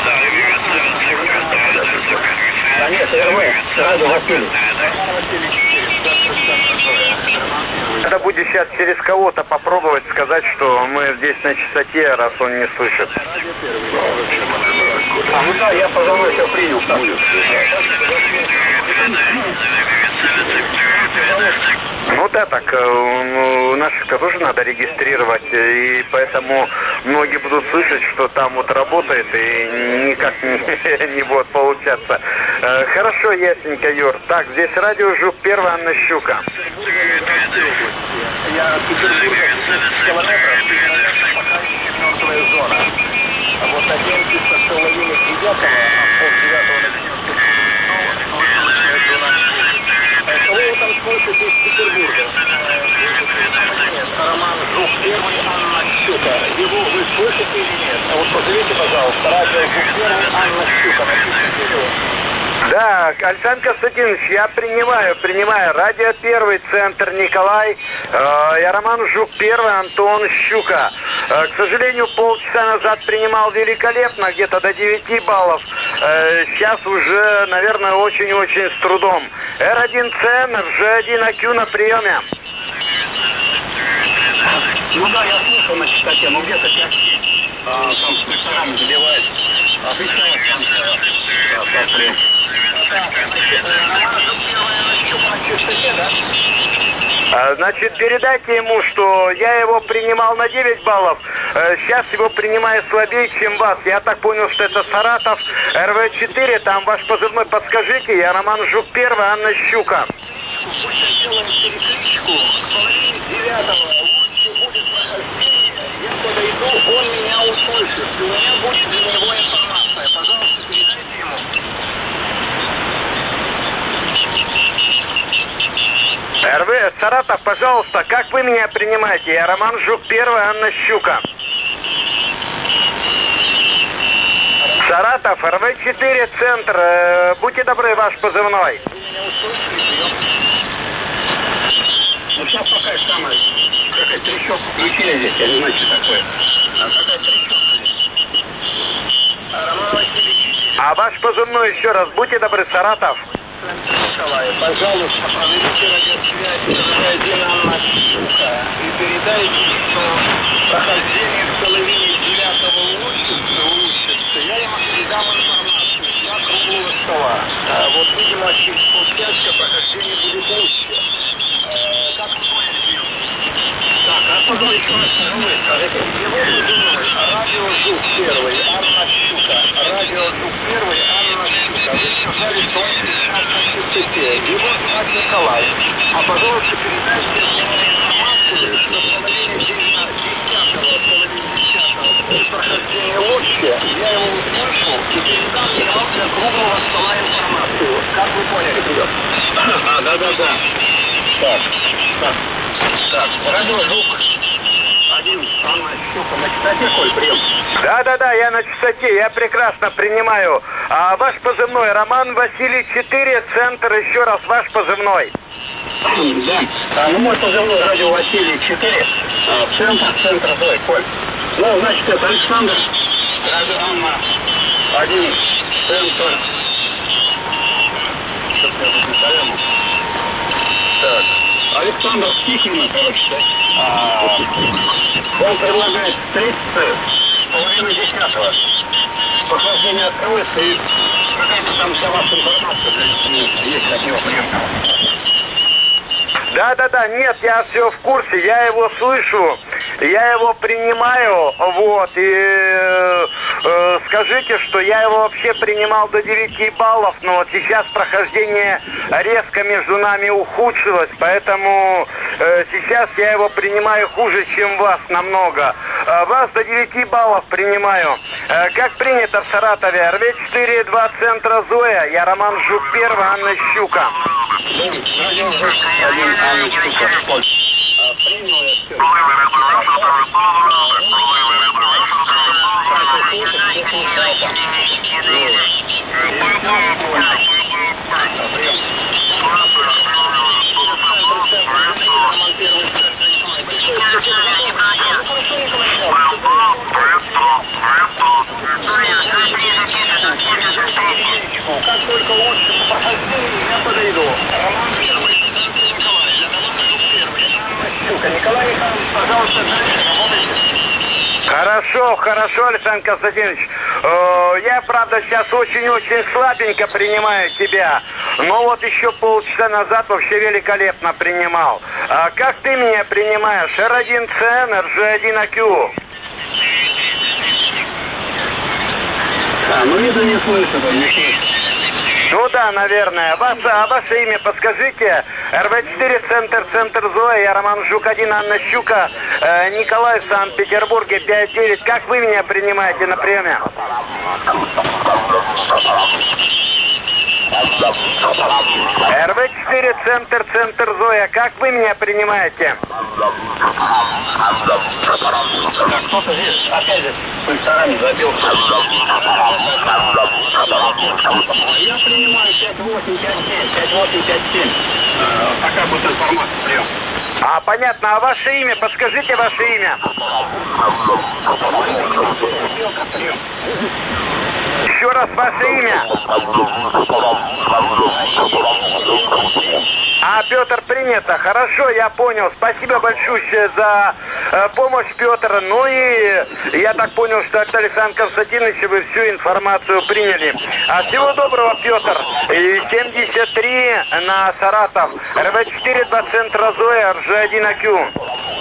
Нет, РВ, сразу Василий. Надо будет сейчас через кого-то попробовать сказать, что мы здесь на частоте, раз он не слышит. Ну да, я позвоню, все принял. Ну да, так наших-то тоже надо регистрировать, и поэтому многие будут слышать, что там вот работает, и никак не будет получаться. Хорошо, ясненько, Юр. Так, здесь радио Жук 1, Анна Щука. Я от Петербурга 10 километров, пока не мертвая зона. А вот надеемся, что ловили 9-го, а пол-9-го начнется снова. Кого вы там слышите из Петербурга? Роман Жук 1, Анна Щука. Его вы слышите или нет? А вот позовите, пожалуйста, радио Жук 1, Анна Щука. Напишите его. Да, Александр Константинович, я принимаю. Радио 1, центр Николай, я Роман Жук 1, Антон Щука. К сожалению, полчаса назад принимал великолепно, где-то до 9 баллов. Сейчас уже, наверное, очень-очень с трудом. R1CN, RG1 AQ на приеме. Ну да, я слышал на частоте, но где-то 5 там с ресторана забивает. Отвечает там. Значит, передайте ему, что я его принимал на 9 баллов. Сейчас его принимаю слабее, чем вас. Я так понял, что это Саратов, РВ-4. Там ваш позывной подскажите. Я Роман Жук 1, Анна Щука. Сделаем перекличку. К половине 9-го лучше будет прохождение. Я подойду, он меня услышит. У меня будет для него информация. Пожалуйста, передайте ему. РВ, Саратов, пожалуйста, как вы меня принимаете? Я Роман Жук 1, Анна Щука. Саратов, РВ-4, центр. Будьте добры, ваш позывной. Ну, сейчас пока самое. какая-то трещотка включили здесь, я не знаю, что такое. Какая трещотка здесь? А ваш позывной еще раз, будьте добры, Саратов. Николай, пожалуйста, проведите радиосвязь один Анна Щука и передайте, что прохождение в половине 9-го улучшится. Я ему передам информацию для круглого стола. Вот, видимо, через полчаса прохождение будет лучше. Как вы поняли? Так, а потом еще раз скажите, его позывной, радио Жук 1, Анна Щука, радио Жук 1, Анна Щука. Вы сказали, что он сейчас на частоте. Его звать Николай. А пожалуйста, передайте информацию, что в половине 10-го прохождение лучше. Я его услышал и передам ему для круглого стола информацию. Как вы поняли, ребят? Да. Так, радио Жук 1, Анна Щука, на частоте, Коль, прием. Да, я на частоте, я прекрасно принимаю. А ваш позывной, Роман Василий 4, центр, еще раз, ваш позывной. Да, мой позывной радио Василий 4, центр, Зой, Коль. Ну, значит, это Александр, радио Анна 1, центр. Сейчас я записаю. Так. Александр Стихина, короче, он предлагает встретиться в половине 10-го. Прохождение откроется и какая-то там вся ваша информация есть от него приемка. Да, нет, я все в курсе, я его слышу, я его принимаю, вот, и скажите, что я его вообще принимал до 9 баллов, но вот сейчас прохождение резко между нами ухудшилось, поэтому сейчас я его принимаю хуже, чем вас намного. Вас до 9 баллов принимаю. Как принято в Саратове, РВ-4, 2 центра Зоя, я Роман Жук 1, Анна Щука. Радио Жук 1, Анна Щука, Коль. Принял я все. Как только лучше по прохождению, я подойду. Роман 1, Николай, я Роман Жук 1, Анна Щука. Николай Михайлович, пожалуйста, дальше работайте. Хорошо, Александр Константинович. Я, правда, сейчас очень-очень слабенько принимаю тебя, но вот еще полчаса назад вообще великолепно принимал. Как ты меня принимаешь? R1CN, RG1AQ. Ну, видно, не слышу, Михаил. Ну да, наверное. Ваше имя подскажите. РВ-4, центр Зоя, я Роман Жук 1, Анна Щука, Николай, Санкт-Петербурге, 5-9. Как вы меня принимаете на приеме? РВ-4, центр Зоя, как вы меня принимаете? Кто-то здесь опять же с пульсарами забил. Я принимаю 5857. Пока будет информация, прием. Понятно. А ваше имя? Подскажите ваше имя. Еще раз ваше имя. Петр, принято. Хорошо, я понял. Спасибо большое за помощь, Петр. Ну и я так понял, что от Александра Константиновича вы всю информацию приняли. Всего доброго, Петр. 73 на Саратов. РВ-4, 2 центра Зоя, RG1AQ.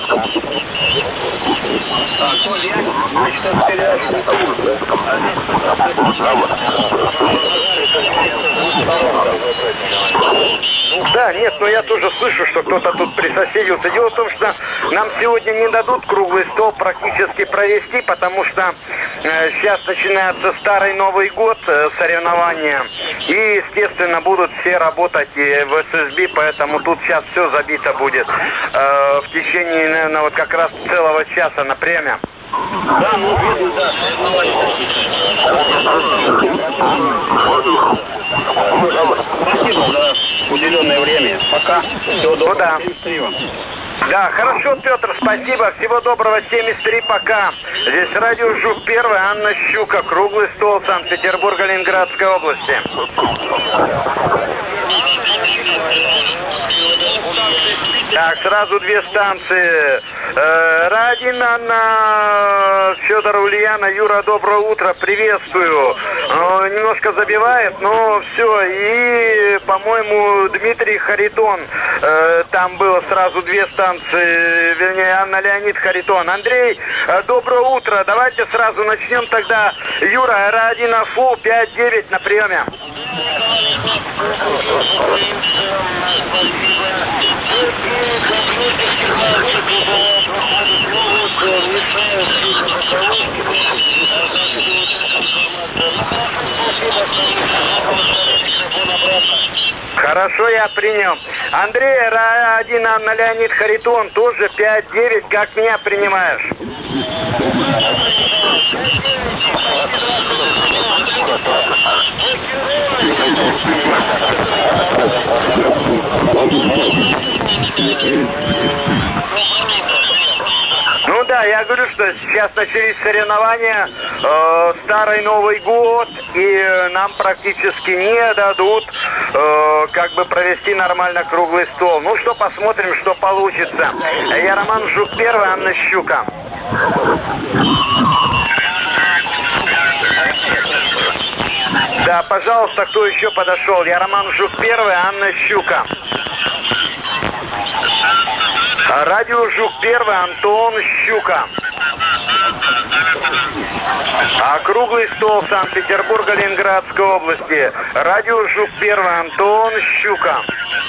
Да, нет, но я тоже слышу, что кто-то тут присоседился. Дело в том, что нам сегодня не дадут круглый стол практически провести, потому что сейчас начинается старый Новый год, соревнования. И, естественно, будут все работать и в ССБ, поэтому тут сейчас все забито будет. В течение, наверное, вот как раз целого часа на премия. Да, ну видно, да, Спасибо за уделенное время. Пока. Всего доброго. Ну, да. Да, хорошо, Петр, спасибо. Всего доброго, 73, пока. Здесь радио Жук-1, Анна Щука, круглый стол, Санкт-Петербурга, Ленинградской области. Так, сразу две станции. Радин, Анна, Федор, Ульяна, Юра, доброе утро, приветствую. Немножко забивает, но все. И, по-моему, Дмитрий Харитон. Там было сразу две станции, вернее, Анна, Леонид, Харитон. Андрей, доброе утро. Давайте сразу начнем тогда. Юра, Радин, Афу, 5-9 на приеме. Хорошо, я принял. Андрей, Радин, Анна, Леонид, Харитон, тоже 5-9, как меня принимаешь? Ну да, я говорю, что сейчас начались соревнования, старый Новый год, и нам практически не дадут как бы провести нормально круглый стол. Ну что, посмотрим, что получится. Я Роман Жук-1, Анна Щука. Да, пожалуйста, кто еще подошел? Я Роман Жук-1, Анна Щука. Радио Жук-1, Антон Щука. Круглый стол Санкт-Петербурга, Ленинградской области. Радио Жук-1, Антон Щука.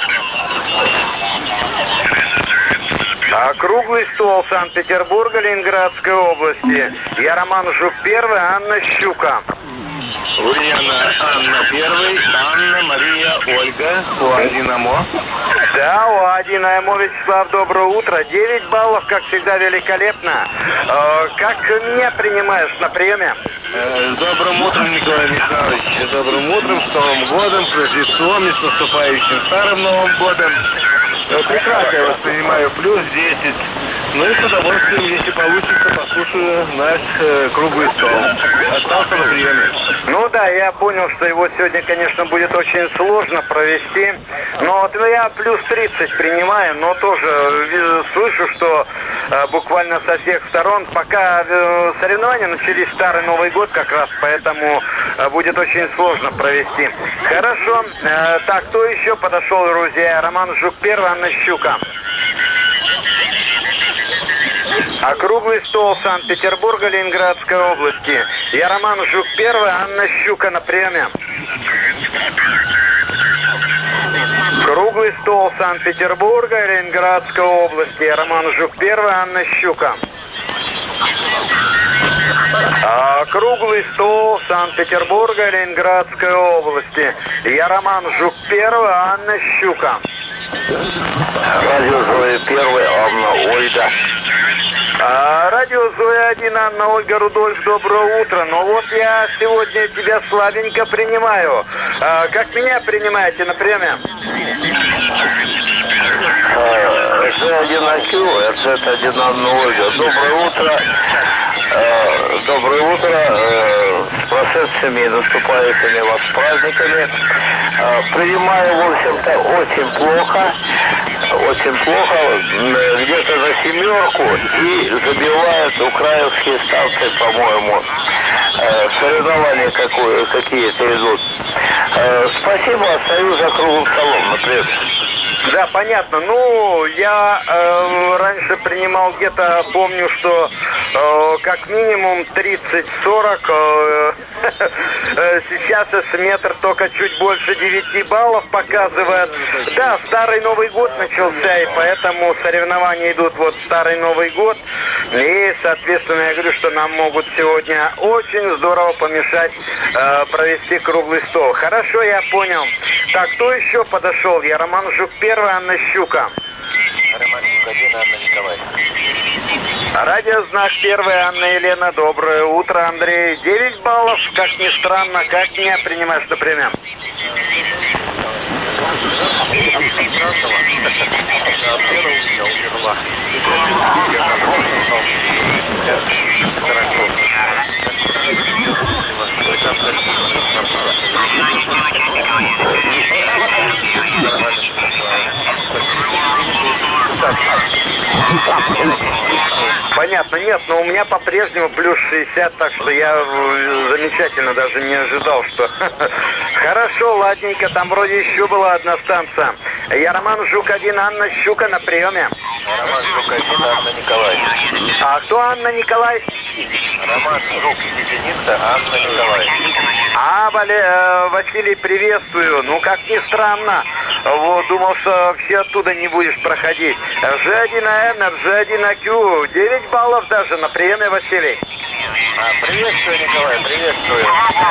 Круглый стол Санкт-Петербурга, Ленинградской области. Я Роман Жук-1, Анна Щука. Ульяна, Анна 1, Анна, Мария, Ольга, У1 АМО. Да, У1 АМО, Вячеслав, доброе утро. 9 баллов, как всегда, великолепно. Как меня принимаешь на приеме? С добрым утром, Николай Михайлович. С добрым утром, с Новым годом, с Рождеством и с наступающим Старым Новым годом. Прекрасно я воспринимаю, плюс 10. Ну и с удовольствием, если получится, послушаю наш круглый стол. Остался на приеме. Ну да, я понял, что его сегодня, конечно, будет очень сложно провести. Но вот я плюс 30 принимаю, но тоже слышу, что буквально со всех сторон, пока соревнования начались, Старый Новый год как раз, поэтому будет очень сложно провести. Хорошо. Так, кто еще подошел, друзья? Роман Жук-1, Анна Щука. Круглый стол Санкт-Петербурга, Ленинградской области. Я Роман Жук-1, Анна Щука на приеме. Круглый стол Санкт-Петербурга, Ленинградской области. Я Роман Жук-1, Анна Щука. Круглый стол Санкт-Петербурга, Ленинградской области. Я Роман Жук-1, Анна Щука. Радио Зоя-1, Анна, Ольга. Радио Зоя-1, Анна, Ольга, Рудольф, доброе утро. Ну вот я сегодня тебя слабенько принимаю. Как меня принимаете на приеме? З1АК, Z1 Анна, Ольга. Доброе утро. Доброе утро. С прошедшими и наступающими вас праздниками. Принимаю, в общем-то, очень плохо. Очень плохо. Где-то за 7 и забивают украинские станции, по-моему. Соревнования какие-то идут. Спасибо, остаюсь за круглым столом, например. Да, понятно. Ну, я раньше принимал где-то, помню, что как минимум 30-40. Сейчас S-метр только чуть больше 9 баллов показывает. Да, Старый Новый год начался, и поэтому соревнования идут вот Старый Новый год. И, соответственно, я говорю, что нам могут сегодня очень здорово помешать провести круглый стол. Хорошо, я понял. Так, кто еще подошел? Я Роман Жук-1, Анна Щука. Роман Жук-1, Анна Николаевна. Радиознак 1, Анна Елена, доброе утро, Андрей. 9 баллов, как ни странно, как меня принимаешь на приеме? Понятно, нет, но у меня по-прежнему плюс 60, так что я замечательно даже не ожидал, что... Хорошо, ладненько, там вроде еще была одна станция. Я Роман Жук-1, Анна Щука на приеме. Роман Жук-1, Анна Николай. А кто Анна Николай? Роман Жук, единица, Анна Николай. Василий, приветствую. Ну, как ни странно, вот, думал, что вообще оттуда не будешь проходить. G1АН, G1АQ, 9 баллов даже на приеме, Василий. Приветствую, Николай, приветствую.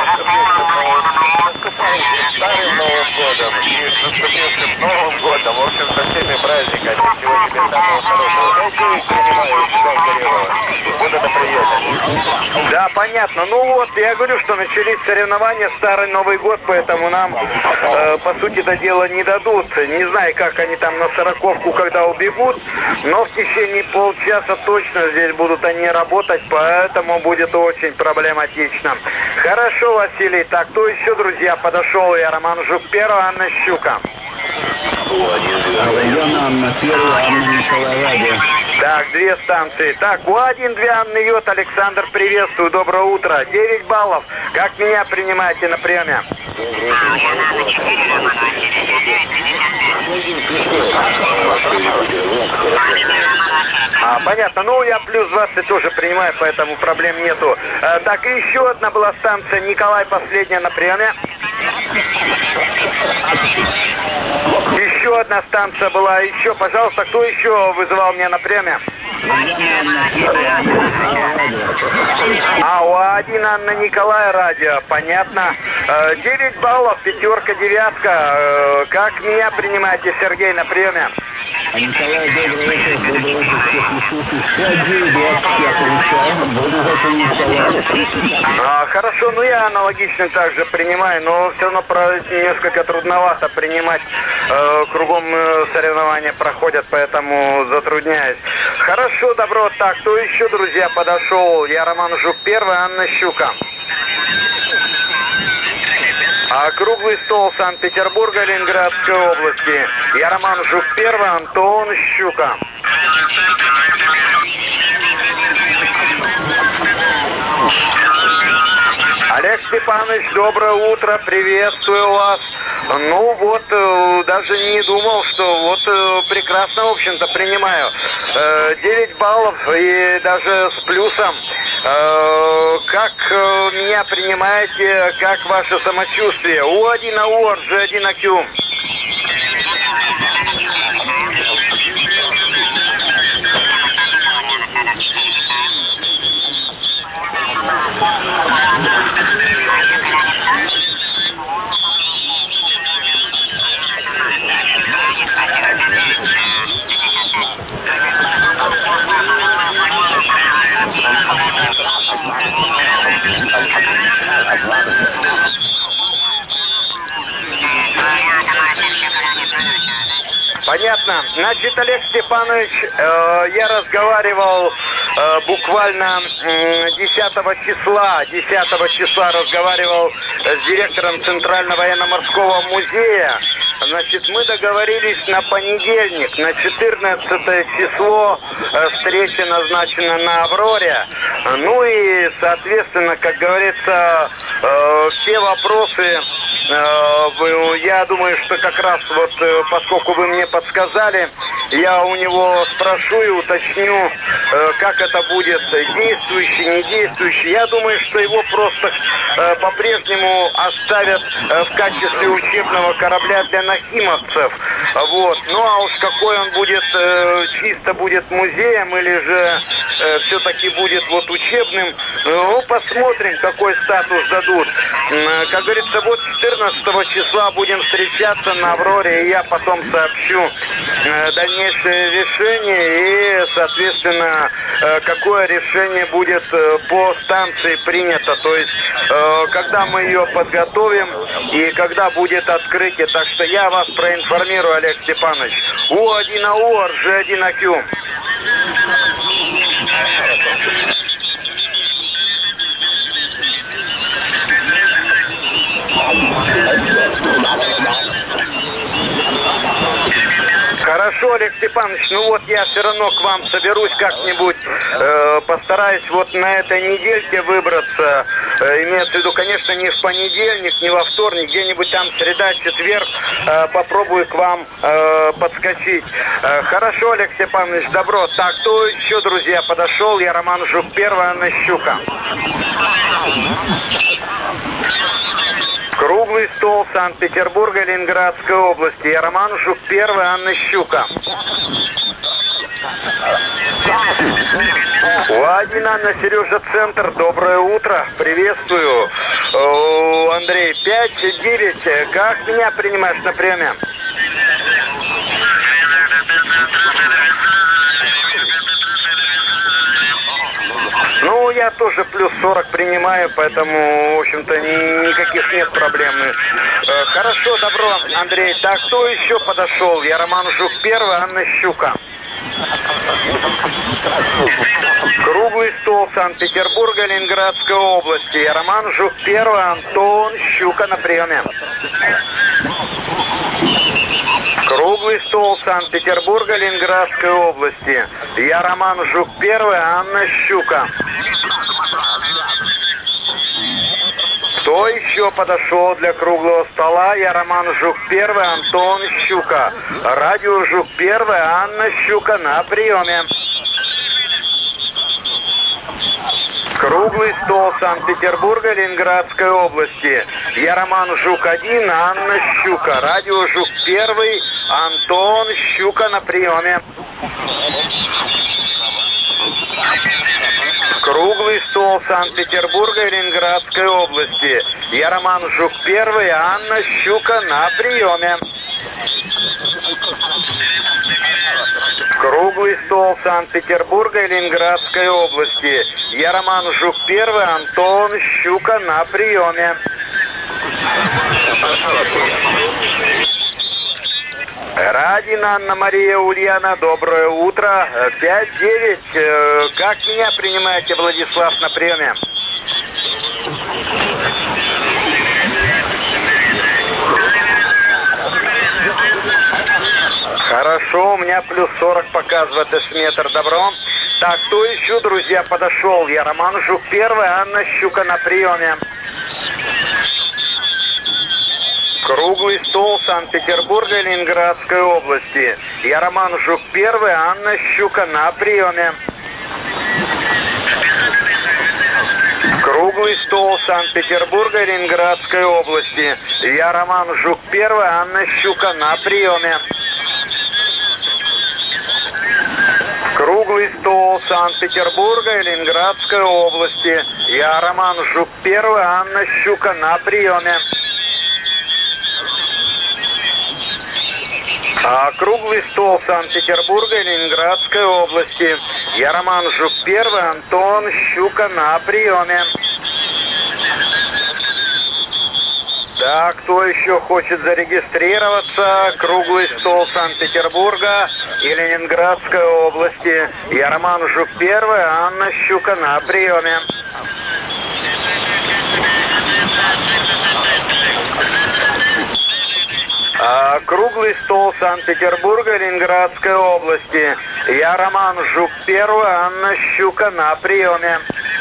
Старым Новым годом и наступившим Новым годом. В общем, со всеми праздниками. Всего тебе самого хорошего. Я принимаю у себя в Горелого. Буду на приеме. Да, понятно. Ну вот, я говорю, что начались соревнования, Старый Новый год, поэтому нам, по сути, это дело не дадут. Не знаю, как они там на 40-ку, когда убегут, но в течение полчаса точно здесь будут они работать, поэтому будет очень проблематично. Хорошо, Василий. Так, кто еще, друзья, подошел? Я Роман Жук-1, Анна Щука. Анна 1, Анна Николай, радио. Так, 2 станции. Так, У1, 2 Анны Йод, Александр, приветствую, доброе утро. 9 баллов. Как меня принимаете на приеме? Понятно. Ну, я плюс 20 тоже принимаю, поэтому проблем нету. Так, и еще одна была станция. Николай, последняя на приеме. Еще одна станция была. Еще, пожалуйста, кто еще вызывал меня на приеме? У1 Анна Николай, радио. Понятно. 9 баллов, 5, 9. Как меня принимаете, Сергей, на приеме? Николай, добрый вечер, всех слушателей. 5-9-20 я получаю. Добрый вечер, Николай. Хорошо, ну я аналогично также принимаю, но все равно несколько трудновато принимать. Кругом соревнования проходят, поэтому затрудняюсь. Хорошо, добро. Так, кто еще, друзья, подошел? Я Роман Жук-1, Анна Щука. Круглый стол Санкт-Петербурга, Ленинградской области. Я Роман Жук-1, Антон Щука. Олег Степанович, доброе утро, приветствую вас. Ну вот, даже не думал, что вот прекрасно, в общем-то, принимаю. 9 баллов и даже с плюсом. Как меня принимаете, как ваше самочувствие? У1 АОР, G1 АQ. Понятно. Значит, Олег Степанович, я разговаривал буквально 10 числа разговаривал с директором Центрального военно-морского музея. Значит, мы договорились на понедельник, на 14 число встреча назначена на «Авроре». Ну и, соответственно, как говорится, все вопросы, я думаю, что как раз вот, поскольку вы мне подсказали, я у него спрошу и уточню, как это будет, действующий, не действующий. Я думаю, что его просто по-прежнему оставят в качестве учебного корабля для нахимовцев. Вот. Ну а уж какой он будет, чисто будет музеем или же все-таки будет вот учебным, ну посмотрим, какой статус дадут. Как говорится, вот 14 числа будем встречаться на Авроре, и я потом сообщу дальнейшее решение и, соответственно, какое решение будет по станции принято. То есть, когда мы ее подготовим и когда будет открытие. Так что я вас проинформирую, Олег Степанович. У1АУ, РЖ1АК. Хорошо, Олег Степанович, ну вот я все равно к вам соберусь как-нибудь, постараюсь вот на этой недельке выбраться, имеется в виду, конечно, не в понедельник, не во вторник, где-нибудь там среда, четверг, попробую к вам подскочить. Хорошо, Олег Степанович, добро. Так, кто еще, друзья, подошел? Я Роман Жук, первая Анна Щука. Круглый стол Санкт-Петербурга, Ленинградской области. Я Роман Жук, первая Анна Щука. У1 Анна, Сережа, Центр. Доброе утро. Приветствую. Андрей, 5-9. Как меня принимаешь на приеме? Ну, я тоже плюс 40 принимаю, поэтому, в общем-то, никаких нет проблем. Хорошо, добро, Андрей. Так, кто еще подошел? Я Роман Жук, первая Анна Щука. Круглый стол Санкт-Петербурга, Ленинградской области. Я Роман Жук, первый Антон Щука на приеме. Круглый стол Санкт-Петербурга, Ленинградской области. Я Роман Жук, первый Анна Щука. Кто еще подошел для круглого стола? Я Роман Жук, первый Антон Щука. Радио Жук, первый Анна Щука на приеме. Круглый стол Санкт-Петербурга, Ленинградской области. Я Роман Жук, 1, Анна Щука. Радио Жук, первый Антон Щука на приеме. Круглый стол Санкт-Петербурга и Ленинградской области. Я Роман Жук, первый Анна Щука на приеме. Круглый стол Санкт-Петербурга и Ленинградской области. Я Роман Жук, первый Антон Щука на приеме. Радина Анна-Мария Ульяна, доброе утро. 5-9. Как меня принимаете, Владислав, на приеме? Хорошо, у меня плюс 40 показывает эсметр. Добро. Так, кто еще, друзья, подошел? Я Роман Жук, первый Анна Щука на приеме. Круглый стол Санкт-Петербурга и Ленинградской области. Я Роман Жук, первый Анна Щука на приеме. Круглый стол Санкт-Петербурга и Ленинградской области. Я Роман Жук, первый Анна Щука на приеме. Круглый стол Санкт-Петербурга и Ленинградской области. Я Роман Жук, первый Анна Щука на приеме. Круглый стол Санкт-Петербурга и Ленинградской области. Я Роман Жук, первый Антон Щука на приеме. Так, кто еще хочет зарегистрироваться? Круглый стол Санкт-Петербурга и Ленинградской области. Я Роман Жук, первый Анна Щука на приеме. Круглый стол Санкт-Петербурга и Ленинградской области. Я Роман Жук, первый Анна Щука на приеме.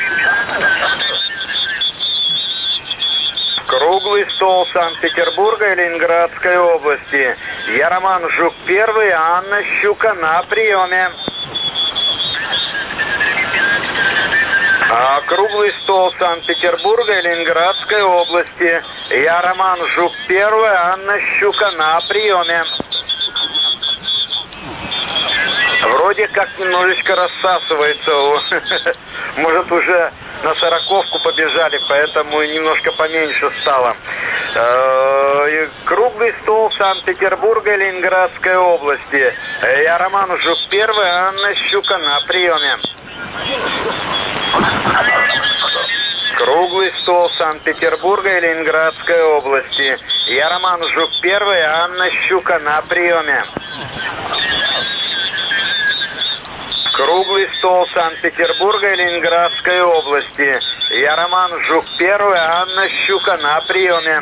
Круглый стол Санкт-Петербурга и Ленинградской области. Я Роман Жук, первый Анна Щука на приеме. Круглый стол Санкт-Петербурга и Ленинградской области. Я Роман Жук, первый Анна Щука на приеме. Вроде как немножечко рассасывается. Может, уже на 40-ку побежали, поэтому немножко поменьше стало. Круглый стол Санкт-Петербурга и Ленинградской области. Я Роман Жук, первый, Анна Щука на приеме. Круглый стол Санкт-Петербурга и Ленинградской области. Я Роман Жук, первый, Анна Щука на приеме. Круглый стол Санкт-Петербурга и Ленинградской области. Я Роман Жук, первый, Анна Щука на приеме.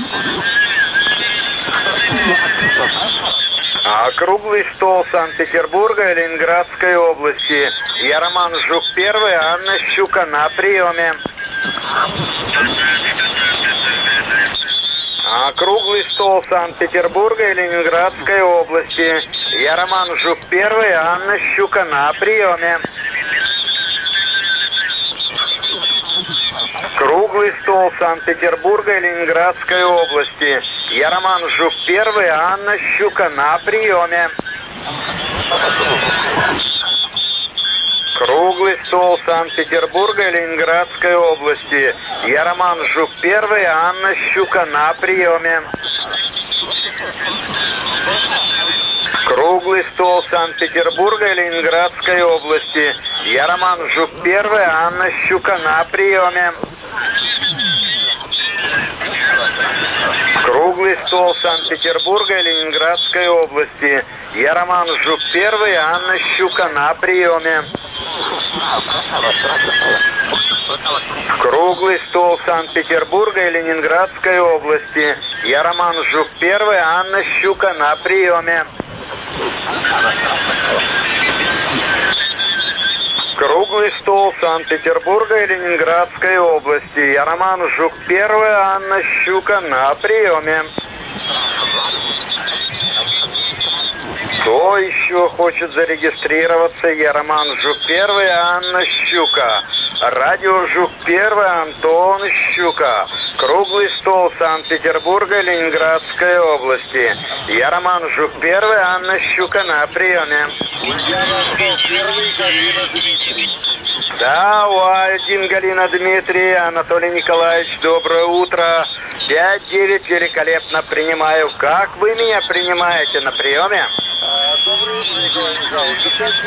Круглый стол Санкт-Петербурга и Ленинградской области. Я Роман Жук, первый, Анна Щука на приеме. Круглый стол Санкт-Петербурга и Ленинградской области. Я Роман Жук, первый, Анна Щука на приеме. Круглый стол Санкт-Петербурга и Ленинградской области. Я Роман Жук, первый, Анна Щука на приеме. Круглый стол Санкт-Петербурга и Ленинградской области. Я Роман Жук, первый, Анна Щука на приеме. Круглый стол Санкт-Петербурга и Ленинградской области. Я Роман Жук, первый, Анна Щука на приеме. Круглый стол Санкт-Петербурга и Ленинградской области. Я Роман Жук, первый, Анна Щука на приеме. Круглый стол Санкт-Петербурга и Ленинградской области. Я Роман Жук, первый, Анна Щука на приеме. Круглый стол Санкт-Петербурга и Ленинградской области. Я Роман Жук, первый, Анна Щука на приеме. Кто еще хочет зарегистрироваться? Я Роман Жук, первый, Анна Щука. Радио Жук, первый, Антон Щука. Круглый стол Санкт-Петербурга и Ленинградской области. Я Роман Жук, первый, Анна Щука на приеме. Да, У1 Галина Дмитрий, Анатолий Николаевич, доброе утро. 5-9, великолепно принимаю. Как вы меня принимаете на приеме? Доброе утро, Николай Михайлович.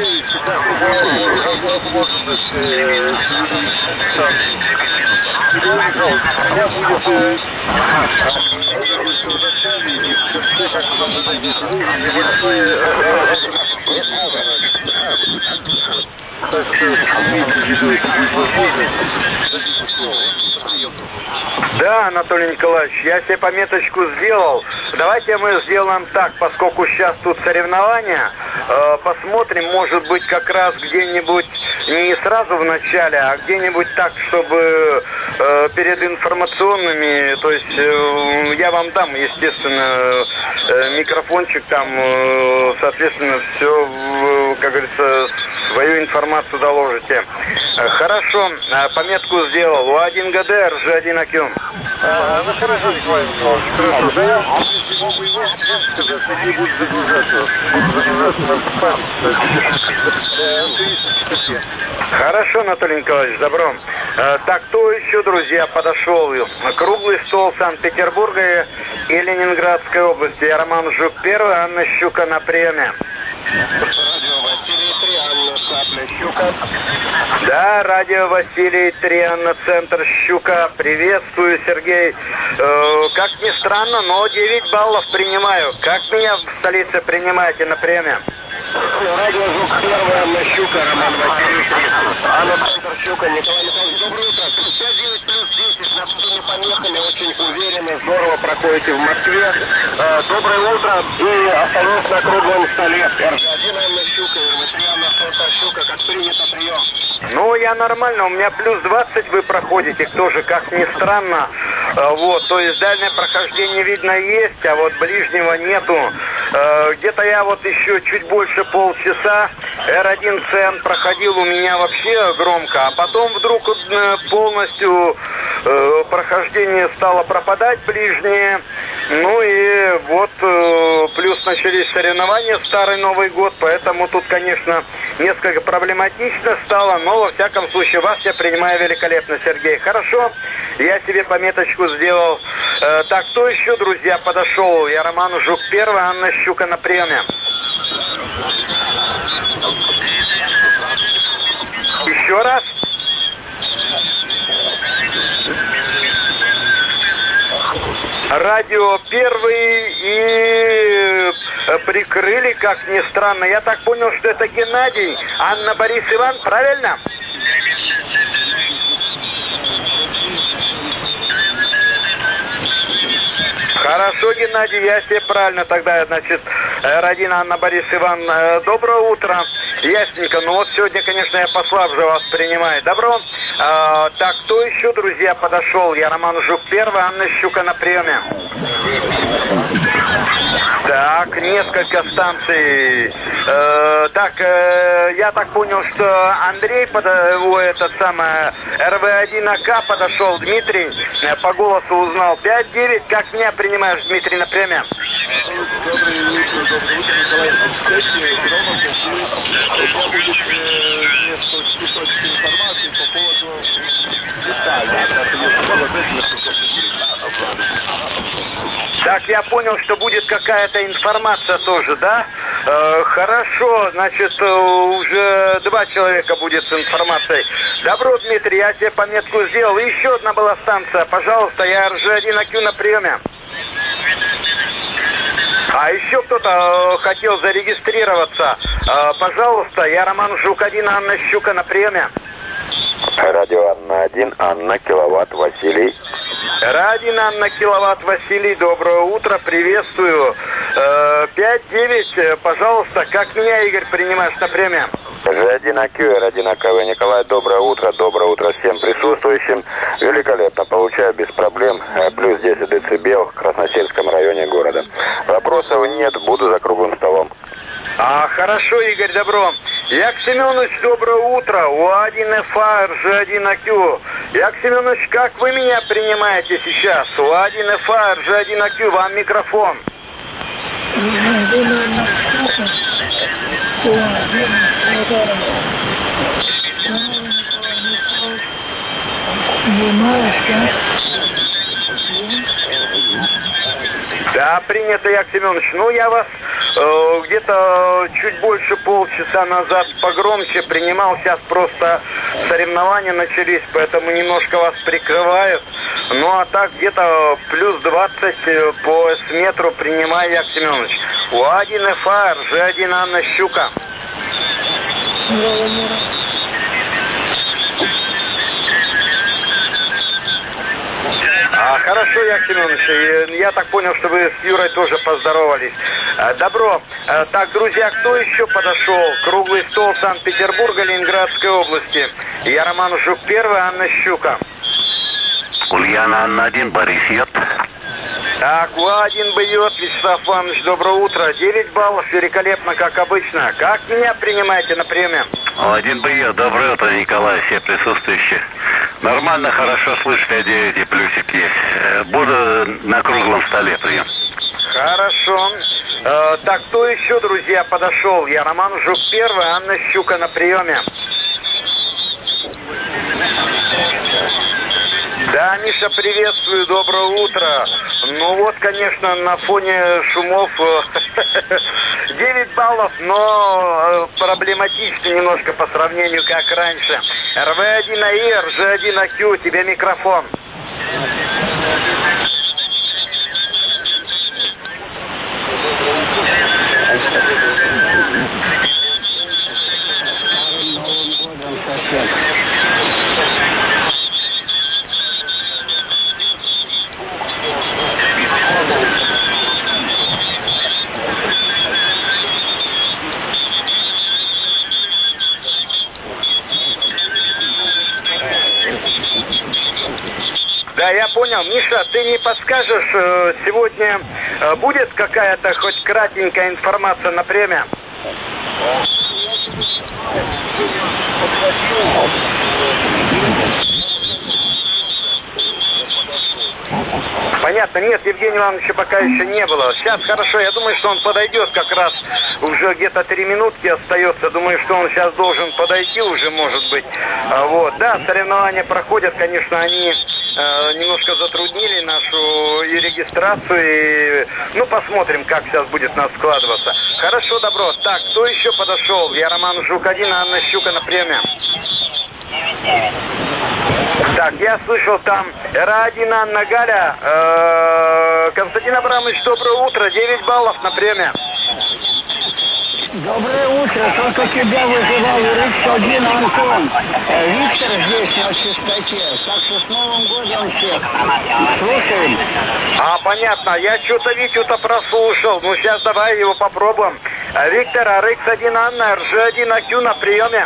Да, Анатолий Николаевич, я себе пометочку сделал. Давайте мы сделаем так, поскольку сейчас тут соревнования, посмотрим, может быть, как раз где-нибудь не сразу в начале, а где-нибудь так, чтобы перед информационными, то есть я вам дам, естественно, микрофончик там, соответственно, все, как говорится, свою информацию доложите. Хорошо, пометку сделал. У1 ГД, РЖ1 АКЮ. Ну хорошо, Николай Михайлович, хорошо. Да, если вы можете сказать, не будет загружаться на Хорошо, Анатолий Николаевич, добро. Так, кто еще, друзья, подошел? Круглый стол Санкт-Петербурга и Ленинградской области. Я Роман Жук, первый, Анна Щука на приеме. Радио Василий 3, Анна Цапля, Щука. Да, радио Василий 3, Анна Центр, Щука. Приветствую, Сергей. Как ни странно, но 9 баллов принимаю. Как меня в столице принимаете на приеме? Радио Звук 1, Анна Щука, Роман Василий 3. Анна Центр, Щука, Николай Михайлович, доброе утро. 59 плюс 10 на всеми помехами, очень уверенно, здорово проходите в Москве. Доброе утро и осталось на круглом столе. РЖ1 Анна Щука, РВ3 Анна Центр, Щука, как принято прием. Ну, я нормально, у меня плюс 20 вы проходите, тоже, как ни странно. Вот, то есть дальнее прохождение, видно, есть, а вот ближнего нету. Где-то я вот еще чуть больше полчаса, R1 CN проходил у меня вообще громко, а потом вдруг полностью прохождение стало пропадать ближнее. Ну и вот плюс начались соревнования, старый Новый год, поэтому тут, конечно, несколько проблематично стало, но во всяком случае вас я принимаю великолепно, Сергей. Хорошо, я себе пометочку сделал. Так, кто еще, друзья, подошел? Я Роман Жук первый, Анна Щука на приеме. Еще раз. Радио первый и прикрыли, как ни странно. Я так понял, что это Геннадий, Анна, Борис, Иван, правильно? Хорошо, Геннадий, я себе правильно тогда, значит, Родина, Анна, Борис, Иван, доброе утро. Ясненько, ну вот сегодня, конечно, я послабже вас принимаю. Добро. Так, кто еще, друзья, подошел? Я Роман Жук первый, Анна Щука на приеме. Так, несколько станций. Я так понял, что Андрей, этот самый РВ-1АК подошел, Дмитрий, по голосу узнал. 5-9, как меня принимаешь, Дмитрий, на приеме? Доброе утро, Николай. Информации по поводу Так, я понял, что будет какая-то информация тоже, да? Хорошо, значит, уже 2 человека будет с информацией. Добро, Дмитрий, я тебе пометку сделал. И еще одна была станция, пожалуйста, я РЖ-1АК на приеме. А еще кто-то хотел зарегистрироваться. Пожалуйста, я Роман Жук-1, Анна Щука на приеме. Радио Анна-1, Анна, киловатт, Василий. Радио Анна, киловатт, Василий, доброе утро, приветствую. 5-9, пожалуйста, как меня, Игорь, принимаешь на приеме? Ж1АК, Р1АКВ, Николай, доброе утро всем присутствующим. Великолепно, получаю без проблем, плюс 10 децибел в Красносельском районе города. Вопросов нет, буду за круглым столом. Хорошо, Игорь, добро. Як Семенович, доброе утро. УА-1ФА, РЖ-1АК. Як Семенович, как вы меня принимаете сейчас? УА-1ФА, РЖ-1АК, вам микрофон. Да, принято, Як Семенович. Ну, я вас где-то чуть больше полчаса назад погромче принимал. Сейчас просто соревнования начались, поэтому немножко вас прикрывают. Ну, а так где-то плюс 20 по С-метру принимаю, Як Семенович. УА-1ФА, РЖ-1 Анна Щука. Хорошо, Як Семенович, я так понял, что вы с Юрой тоже поздоровались. Добро. Так, друзья, кто еще подошел? Круглый стол Санкт-Петербурга, Ленинградской области. Я Роман Жук первый, Анна Щука. Ульяна, Анна-1, Борис Ет. Так, УА-1 бьет, Вячеслав Иванович, доброе утро. 9 баллов, великолепно, как обычно. Как меня принимаете на приеме? УА-1 бьет, доброе утро, Николай, все присутствующие. Нормально, хорошо слышно, 5-9 и плюсик есть. Буду на круглом столе прием. Хорошо. Так, кто еще, друзья, подошел? Я Роман Жук первый, Анна Щука на приеме. Да, Миша, приветствую, доброе утро. Ну вот, конечно, на фоне шумов 9 баллов, но проблематично немножко по сравнению как раньше. РВ-1АИ, РЖ-1АК, тебе микрофон. Да, я понял. Миша, ты не подскажешь, сегодня будет какая-то хоть кратенькая информация на премию? Понятно. Нет, Евгения Ивановича пока еще не было. Сейчас хорошо. Я думаю, что он подойдет как раз. Уже где-то 3 минутки остается. Думаю, что он сейчас должен подойти уже, может быть. Вот. Да, соревнования проходят. Конечно, они немножко затруднили нашу и регистрацию. Ну, посмотрим, как сейчас будет у нас складываться. Хорошо, добро. Так, кто еще подошел? Я Роман Жук-1, Анна Щука на приеме. Так, я слышал там Ра-1 Анна Галя. Константин Абрамович, доброе утро. 9 баллов на приеме. Доброе утро. Только тебя вызывал Рыкс-1 Антон. Виктор здесь на чистоте. Так что с Новым годом всех. Слушаем. Понятно. Я что-то Витю-то прослушал. Ну, сейчас давай его попробуем. Виктор, Рыкс-1 Анна, РЖ-1 АК на приеме.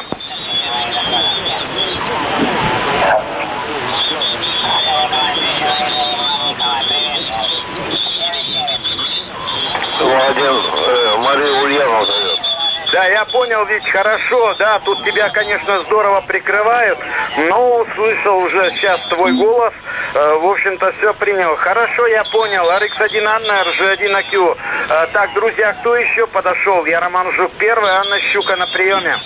Мария Ульянова зовет. Да, я понял, Вить, хорошо, да, тут тебя, конечно, здорово прикрывают, но услышал уже сейчас твой голос, в общем-то, все принял. Хорошо, я понял, Рыкс-1 Анна, РЖ-1 АК. Так, друзья, кто еще подошел? Я Роман Жук-1, Анна Щука на приеме.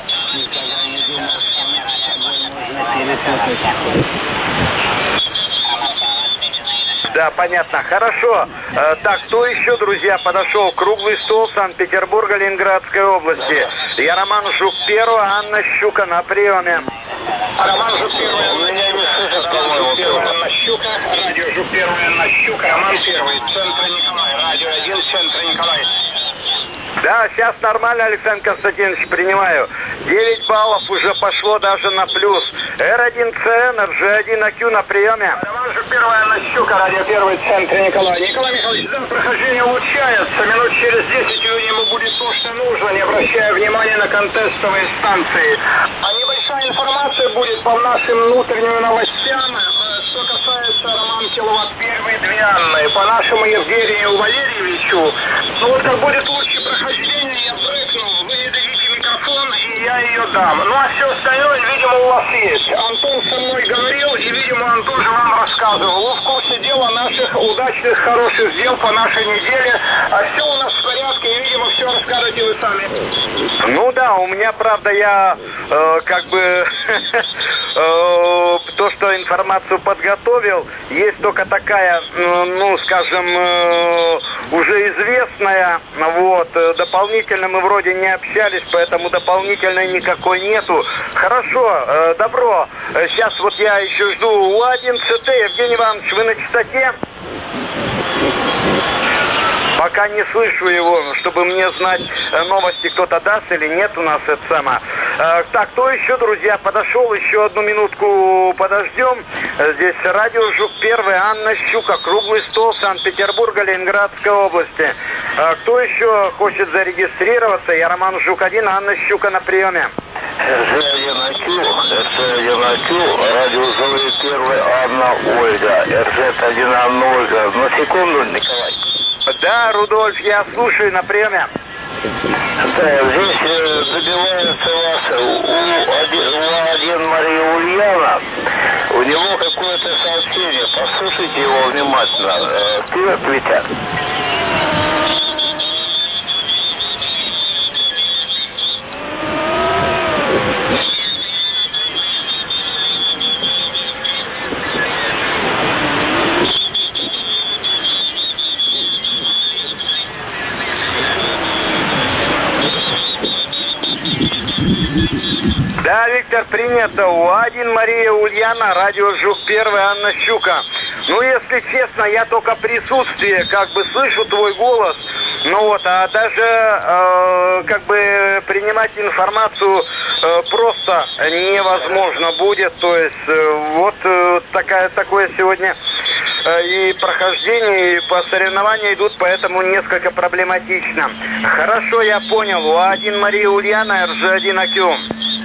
Да, понятно. Хорошо. Так, кто еще, друзья, подошел? Круглый стол Санкт-Петербурга, Ленинградской области. Я Роман Жук-1, Анна Щука на приеме. Роман Жук-1, меня не слышат, по-моему. Анна Щука, радио Жук-1, Анна Щука, Роман 1, центр Николай, радио 1, центр Николай. Да, сейчас нормально, Александр Константинович, принимаю. 9 баллов уже пошло даже на плюс. Р1ЦН, РЖ1 АК на приеме. Роман Жук-1, Анна Щука, радио 1, центр Николай. Николай Михайлович, да, прохождение улучшается. Минут через 10 ему будет то, что нужно, не обращая внимания на контестовые станции. А небольшая информация будет по нашим внутренним новостям. Что касается Роман Киловатт 1, 2 Анны, по нашему Евгению Валерьевичу, ну вот как будет лучше прохождение, я прыгну, вы не дадите микрофон, и я ее дам. Ну а все остальное, видимо, у вас есть. Антон со мной говорил, и, видимо, он тоже вам рассказывал. Вы в курсе дела наших удачных, хороших дел по нашей неделе, а все у нас в порядке, и, видимо, все расскажете вы сами. Ну да, у меня, правда, я то, что информацию подготовил, есть только такая, ну, скажем, уже известная, вот, дополнительно мы вроде не общались, поэтому дополнительной никакой нету. Хорошо, добро, сейчас вот я еще жду У1ЦТ, Евгений Иванович, вы на частоте? Пока не слышу его, чтобы мне знать, новости кто-то даст или нет у нас это самое. Так, кто еще, друзья, подошел? Еще одну минутку подождем. Здесь радио Жук-1, Анна Щука, круглый стол Санкт-Петербурга, Ленинградской области. Кто еще хочет зарегистрироваться? Я Роман Жук-1, Анна Щука на приеме. РЖ-1 АК, радио Жук-1, Анна Ольга, РЖ-1 Анна Ольга. На секунду, Николай. Да, Рудольф, я слушаю на приеме. Да, здесь добивается вас У1 Мария Ульяна. У него какое-то сообщение. Послушайте его внимательно. Вперед, Витя. Да, Виктор, принято. У1 Мария Ульяна, радио Жук-1, Анна Щука. Ну, если честно, я только присутствие, как бы слышу твой голос, ну вот, а даже как бы принимать информацию просто невозможно будет. То есть вот такое сегодня и прохождение, и по соревнованию идут, поэтому несколько проблематично. Хорошо, я понял. У1 Мария Ульяна, РЖ-1 АК.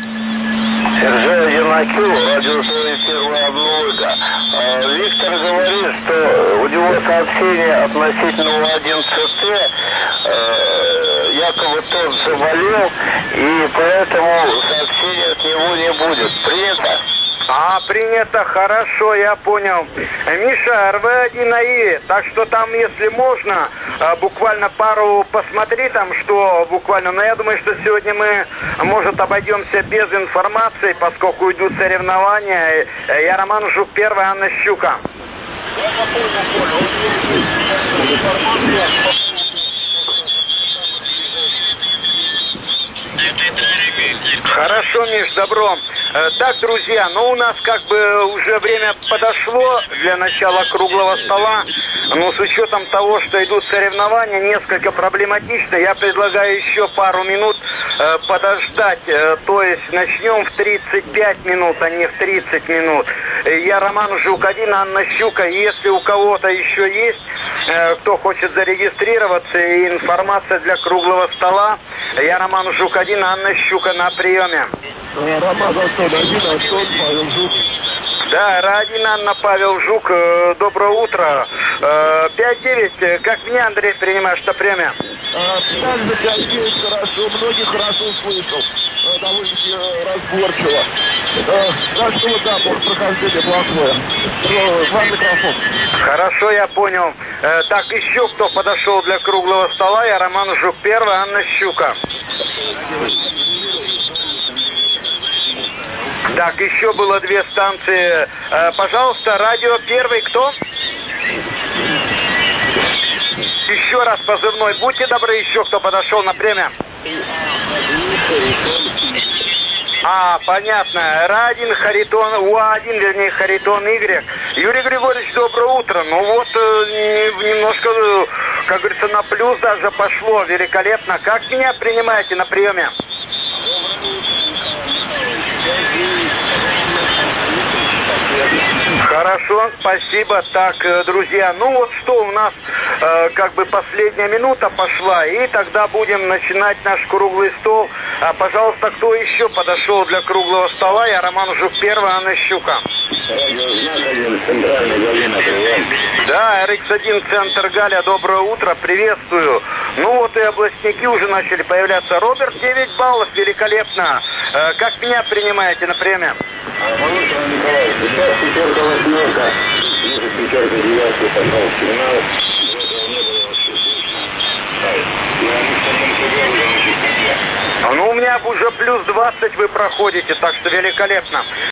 РЖ-1 АК, радио Жук-1 Анна Ольга. Виктор говорит, что у него сообщение относительно У1ЦТ, якобы тот заболел, и поэтому сообщения от него не будет. Принято? Принято, хорошо, я понял. Миша, РВ-1АИ, так что там, если можно, буквально пару посмотри там, что буквально, но я думаю, что сегодня мы, может, обойдемся без информации, поскольку идут соревнования. Я Роман Жук, первый, Анна Щука. Хорошо, Миш, добро. Так, друзья, у нас как бы уже время подошло для начала круглого стола, но с учетом того, что идут соревнования, несколько проблематично, я предлагаю еще пару минут подождать, то есть начнем в 35 минут, а не в 30 минут. Я Роман Жук-1, Анна Щука, если у кого-то еще есть, кто хочет зарегистрироваться и информация для круглого стола, я Роман Жук-1, Анна Щука на приеме. Роман Антон 1, Антон, Павел Жук. Да, Ра-1, Анна, Павел Жук, доброе утро. 5-9, как меня, Андрей, принимаешь на премию? Также 5-9, хорошо, многих хорошо слышал, довольно-таки разборчиво. Так что вот так, прохождение плохое. Вам микрофон. Хорошо, я понял. Так, еще кто подошел для круглого стола? Я Роман Жук, первый, Анна Щука. Так, еще было 2 станции. Пожалуйста, радио первый, кто? Еще раз позывной. Будьте добры, еще кто подошел на премию. Понятно. Ра-1, Харитон, У1, вернее, Харитон Y. Юрий Григорьевич, доброе утро. Немножко, как говорится, на плюс даже пошло. Великолепно. Как меня принимаете на приеме? Хорошо, спасибо. Так, друзья, что у нас, как бы последняя минута пошла, и тогда будем начинать наш круглый стол. Пожалуйста, кто еще подошел для круглого стола? Я Роман Жук, первый, Анна Щука. Да, RX-1, центр Галя, доброе утро, приветствую. И областники уже начали появляться. Роберт, 9 баллов, великолепно. Как меня принимаете на премию? У меня уже плюс 20 вы проходите, так что великолепно.